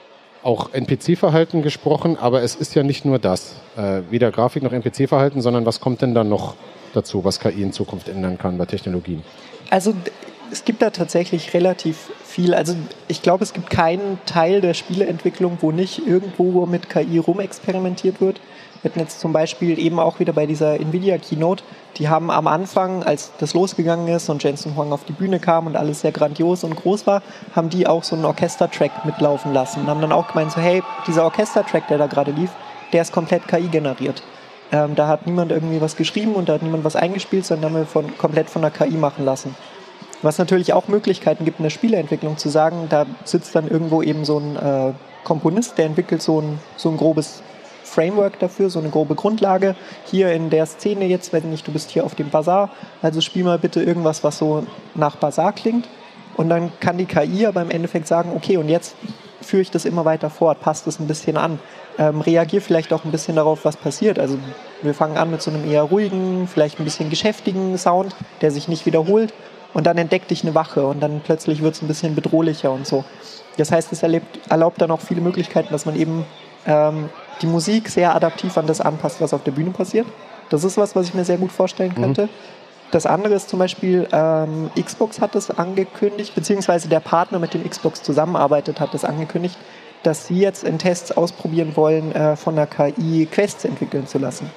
auch N P C-Verhalten gesprochen, aber es ist ja nicht nur das. Äh, weder Grafik noch N P C-Verhalten, sondern was kommt denn da noch dazu, was K I in Zukunft ändern kann bei Technologien? Also es gibt da tatsächlich relativ viel. Also ich glaube, es gibt keinen Teil der Spieleentwicklung, wo nicht irgendwo mit K I rumexperimentiert wird. Wir hatten jetzt zum Beispiel eben auch wieder bei dieser Nvidia Keynote, die haben am Anfang, als das losgegangen ist und Jensen Huang auf die Bühne kam und alles sehr grandios und groß war, haben die auch so einen Orchestertrack mitlaufen lassen und haben dann auch gemeint so, hey, dieser Orchestertrack, der da gerade lief, der ist komplett K I generiert. Ähm, da hat niemand irgendwie was geschrieben und da hat niemand was eingespielt, sondern haben wir von, komplett von der K I machen lassen. Was natürlich auch Möglichkeiten gibt in der Spieleentwicklung zu sagen, da sitzt dann irgendwo eben so ein äh, Komponist, der entwickelt so ein, so ein grobes Framework dafür, so eine grobe Grundlage. Hier in der Szene jetzt, wenn nicht, du bist hier auf dem Bazar, also spiel mal bitte irgendwas, was so nach Bazar klingt. Und dann kann die K I aber im Endeffekt sagen, okay, und jetzt führe ich das immer weiter fort, passt es ein bisschen an. Ähm, reagier vielleicht auch ein bisschen darauf, was passiert. Also wir fangen an mit so einem eher ruhigen, vielleicht ein bisschen geschäftigen Sound, der sich nicht wiederholt. Und dann entdeckt dich eine Wache und dann plötzlich wird es ein bisschen bedrohlicher und so. Das heißt, es erlebt, erlaubt dann auch viele Möglichkeiten, dass man eben ähm, die Musik sehr adaptiv an das anpasst, was auf der Bühne passiert. Das ist was, was ich mir sehr gut vorstellen könnte. Mhm. Das andere ist zum Beispiel, ähm, Xbox hat es angekündigt, beziehungsweise der Partner, mit dem Xbox zusammenarbeitet, hat es angekündigt, dass sie jetzt in Tests ausprobieren wollen, äh, von der K I Quests entwickeln zu lassen.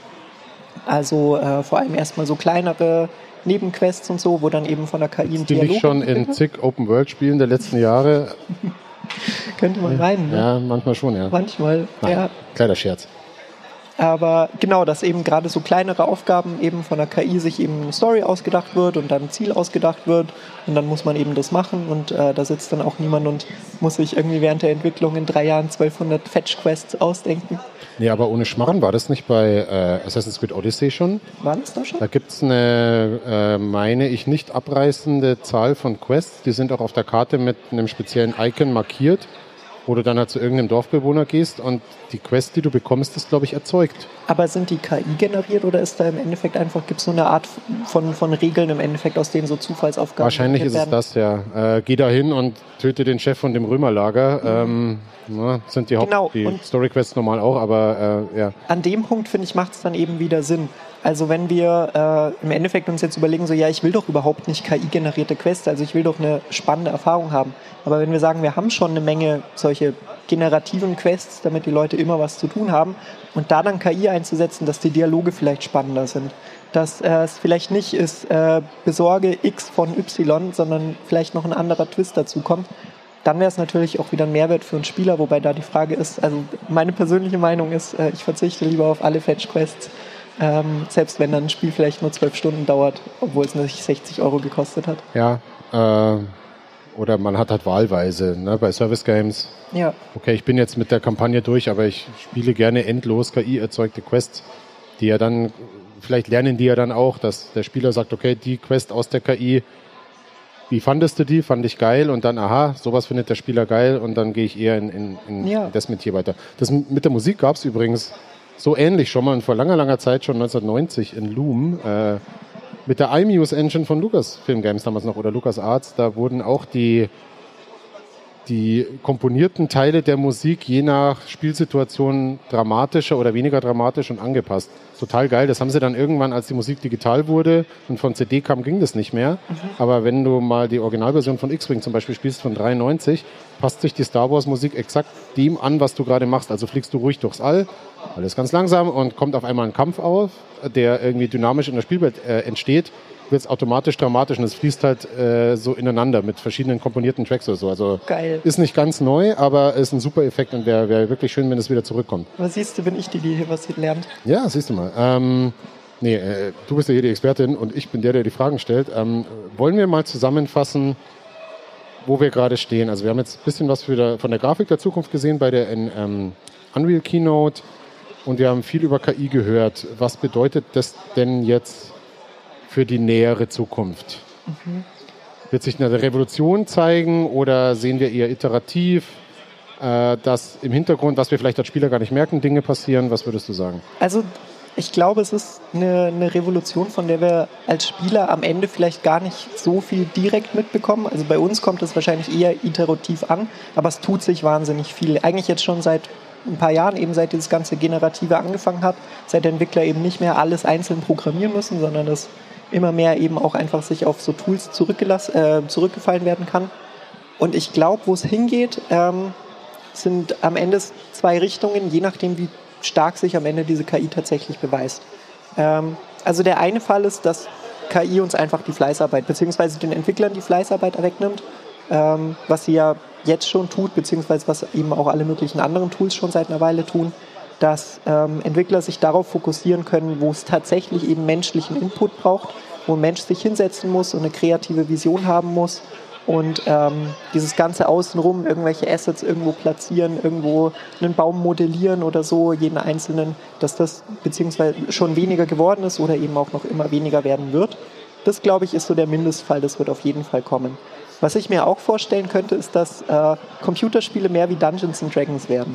Also äh, vor allem erstmal so kleinere Nebenquests und so, wo dann eben von der K I ein Dialog... Die nicht schon in zig Open-World-Spielen der letzten Jahre... Könnte man meinen, ne? Ja, manchmal schon, ja. Manchmal, Nein, ja. Kleiner Scherz. Aber genau, dass eben gerade so kleinere Aufgaben eben von der K I sich eben eine Story ausgedacht wird und dann ein Ziel ausgedacht wird und dann muss man eben das machen und äh, da sitzt dann auch niemand und muss sich irgendwie während der Entwicklung in drei Jahren zwölfhundert Fetch-Quests ausdenken. Nee, aber ohne Schmarren, war das nicht bei äh, Assassin's Creed Odyssey schon? War das da schon? Da gibt es eine, äh, meine ich, nicht abreißende Zahl von Quests. Die sind auch auf der Karte mit einem speziellen Icon markiert, wo du dann halt zu irgendeinem Dorfbewohner gehst und die Quest, die du bekommst, ist, glaube ich, erzeugt. Aber sind die K I generiert oder ist da im Endeffekt einfach, gibt es so eine Art von, von Regeln im Endeffekt, aus denen so Zufallsaufgaben Wahrscheinlich ist es das, ja. Äh, geh da hin und töte den Chef von dem Römerlager. Ähm, na, sind die, Haupt- Genau. die Und Story-Quests normal auch, aber äh, ja. an dem Punkt, finde ich, macht es dann eben wieder Sinn. Also wenn wir äh, im Endeffekt uns jetzt überlegen, so ja, ich will doch überhaupt nicht K I-generierte Quests, also ich will doch eine spannende Erfahrung haben. Aber wenn wir sagen, wir haben schon eine Menge solche generativen Quests, damit die Leute immer was zu tun haben und da dann K I einzusetzen, dass die Dialoge vielleicht spannender sind. Dass äh, es vielleicht nicht ist, äh, besorge X von Y, sondern vielleicht noch ein anderer Twist dazu kommt. Dann wäre es natürlich auch wieder ein Mehrwert für einen Spieler, wobei da die Frage ist, also meine persönliche Meinung ist, äh, ich verzichte lieber auf alle Fetch-Quests, ähm, selbst wenn dann ein Spiel vielleicht nur zwölf Stunden dauert, obwohl es nicht sechzig Euro gekostet hat. Ja, äh, oder man hat halt wahlweise, ne, bei Service Games. Ja. Okay, ich bin jetzt mit der Kampagne durch, aber ich spiele gerne endlos K I-erzeugte Quests, die ja dann, vielleicht lernen die ja dann auch, dass der Spieler sagt, okay, die Quest aus der K I wie fandest du die? Fand ich geil und dann, aha, sowas findet der Spieler geil und dann gehe ich eher in, in, in Ja. das Metier weiter. Das mit der Musik gab es übrigens so ähnlich schon mal und vor langer, langer Zeit, schon neunzehnhundertneunzig in Loom, äh, mit der iMuse-Engine von Lucasfilm Games damals noch oder LucasArts, da wurden auch die, die komponierten Teile der Musik je nach Spielsituation dramatischer oder weniger dramatisch und angepasst. Total geil. Das haben sie dann irgendwann, als die Musik digital wurde und von C D kam, ging das nicht mehr. Mhm. Aber wenn du mal die Originalversion von X-Wing zum Beispiel spielst von dreiundneunzig, passt sich die Star Wars Musik exakt dem an, was du gerade machst. Also fliegst du ruhig durchs All, alles ganz langsam und kommt auf einmal ein Kampf auf, der irgendwie dynamisch in der Spielwelt äh, entsteht, wird es automatisch dramatisch und es fließt halt äh, so ineinander mit verschiedenen komponierten Tracks oder so. Also Geil. Ist nicht ganz neu, aber ist ein super Effekt und wäre wär wirklich schön, wenn es wieder zurückkommt. Aber siehst du, bin ich die, die hier was hier lernt. Ja, siehst du mal. Ähm, nee, äh, du bist ja hier die Expertin und ich bin der, der die Fragen stellt. Ähm, wollen wir mal zusammenfassen, wo wir gerade stehen? Also wir haben jetzt ein bisschen was für der, von der Grafik der Zukunft gesehen bei der ähm, Unreal Keynote und wir haben viel über K I gehört. Was bedeutet das denn jetzt für die nähere Zukunft? Mhm. Wird sich eine Revolution zeigen oder sehen wir eher iterativ, äh, dass im Hintergrund, was wir vielleicht als Spieler gar nicht merken, Dinge passieren? Was würdest du sagen? Also ich glaube, es ist eine, eine Revolution, von der wir als Spieler am Ende vielleicht gar nicht so viel direkt mitbekommen. Also bei uns kommt es wahrscheinlich eher iterativ an, aber es tut sich wahnsinnig viel. Eigentlich jetzt schon seit ein paar Jahren, eben seit dieses ganze Generative angefangen hat, seit der Entwickler eben nicht mehr alles einzeln programmieren müssen, sondern es immer mehr eben auch einfach sich auf so Tools äh, zurückgefallen werden kann. Und ich glaube, wo es hingeht, ähm, sind am Ende zwei Richtungen, je nachdem, wie stark sich am Ende diese K I tatsächlich beweist. Ähm, also der eine Fall ist, dass K I uns einfach die Fleißarbeit, beziehungsweise den Entwicklern die Fleißarbeit wegnimmt, ähm, was sie ja jetzt schon tut, beziehungsweise was eben auch alle möglichen anderen Tools schon seit einer Weile tun, dass ähm, Entwickler sich darauf fokussieren können, wo es tatsächlich eben menschlichen Input braucht, wo ein Mensch sich hinsetzen muss und eine kreative Vision haben muss und ähm, dieses ganze Außenrum, irgendwelche Assets irgendwo platzieren, irgendwo einen Baum modellieren oder so, jeden einzelnen, dass das beziehungsweise schon weniger geworden ist oder eben auch noch immer weniger werden wird. Das, glaube ich, ist so der Mindestfall, das wird auf jeden Fall kommen. Was ich mir auch vorstellen könnte, ist, dass äh, Computerspiele mehr wie Dungeons and Dragons werden.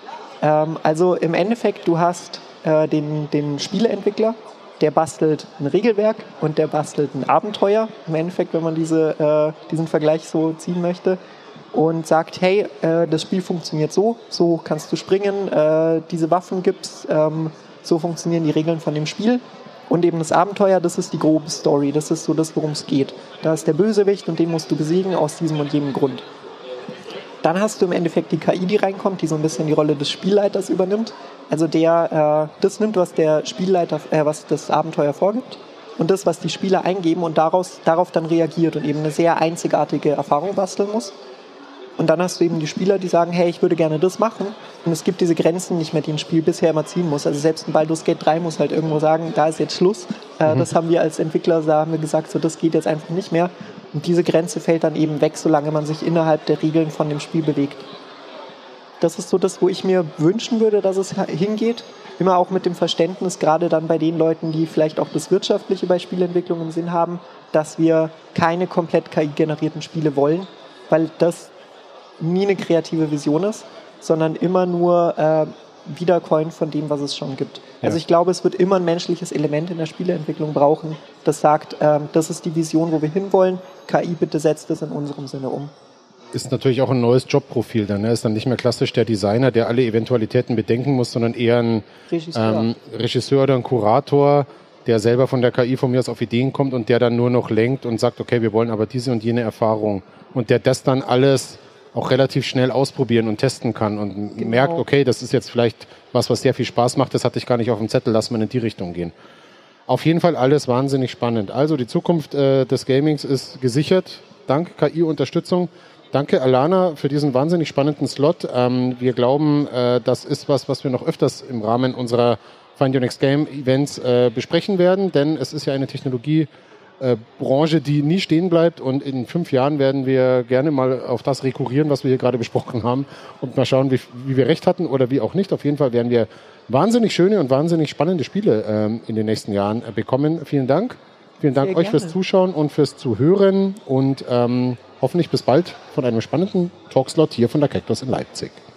Ähm, also im Endeffekt, du hast äh, den, den Spieleentwickler, der bastelt ein Regelwerk und der bastelt ein Abenteuer, im Endeffekt, wenn man diese, äh, diesen Vergleich so ziehen möchte, und sagt, hey, äh, das Spiel funktioniert so, so kannst du springen, äh, diese Waffen gibt's, ähm, so funktionieren die Regeln von dem Spiel. Und eben das Abenteuer, das ist die grobe Story, das ist so das, worum es geht. Da ist der Bösewicht und den musst du besiegen aus diesem und jenem Grund. Dann hast du im Endeffekt die K I, die reinkommt, die so ein bisschen die Rolle des Spielleiters übernimmt. Also der äh, das nimmt, was der Spielleiter, äh, was das Abenteuer vorgibt und das, was die Spieler eingeben und daraus, darauf dann reagiert und eben eine sehr einzigartige Erfahrung basteln muss. Und dann hast du eben die Spieler, die sagen, hey, ich würde gerne das machen. Und es gibt diese Grenzen nicht mehr, die ein Spiel bisher immer ziehen muss. Also selbst ein Baldur's Gate drei muss halt irgendwo sagen, da ist jetzt Schluss. Äh, mhm. Das haben wir als Entwickler, da haben wir gesagt, so das geht jetzt einfach nicht mehr. Und diese Grenze fällt dann eben weg, solange man sich innerhalb der Regeln von dem Spiel bewegt. Das ist so das, wo ich mir wünschen würde, dass es hingeht. Immer auch mit dem Verständnis, gerade dann bei den Leuten, die vielleicht auch das Wirtschaftliche bei Spielentwicklung im Sinn haben, dass wir keine komplett K I-generierten Spiele wollen, weil das nie eine kreative Vision ist, sondern immer nur äh, Wiedercoin von dem, was es schon gibt. Ja. Also ich glaube, es wird immer ein menschliches Element in der Spieleentwicklung brauchen, das sagt, äh, das ist die Vision, wo wir hinwollen. K I, bitte setzt es in unserem Sinne um. Ist natürlich auch ein neues Jobprofil dann. Ne? Ist dann nicht mehr klassisch der Designer, der alle Eventualitäten bedenken muss, sondern eher ein Regisseur, ähm, Regisseur oder ein Kurator, der selber von der K I von mir aus auf Ideen kommt und der dann nur noch lenkt und sagt, okay, wir wollen aber diese und jene Erfahrung. Und der das dann alles auch relativ schnell ausprobieren und testen kann und genau. merkt, okay, das ist jetzt vielleicht was, was sehr viel Spaß macht, das hatte ich gar nicht auf dem Zettel, lass mal in die Richtung gehen. Auf jeden Fall alles wahnsinnig spannend. Also die Zukunft äh, des Gamings ist gesichert, dank K I-Unterstützung. Danke, Alana, für diesen wahnsinnig spannenden Slot. Ähm, wir glauben, äh, das ist was, was wir noch öfters im Rahmen unserer Find Your Next Game Events äh, besprechen werden, denn es ist ja eine Technologie, Äh, Branche, die nie stehen bleibt, und in fünf Jahren werden wir gerne mal auf das rekurrieren, was wir hier gerade besprochen haben, und mal schauen, wie, wie wir recht hatten oder wie auch nicht. Auf jeden Fall werden wir wahnsinnig schöne und wahnsinnig spannende Spiele ähm, in den nächsten Jahren äh, bekommen. Vielen Dank Vielen Dank Sehr euch gerne. fürs Zuschauen und fürs Zuhören und ähm, hoffentlich bis bald von einem spannenden Talkslot hier von der Cactus in Leipzig.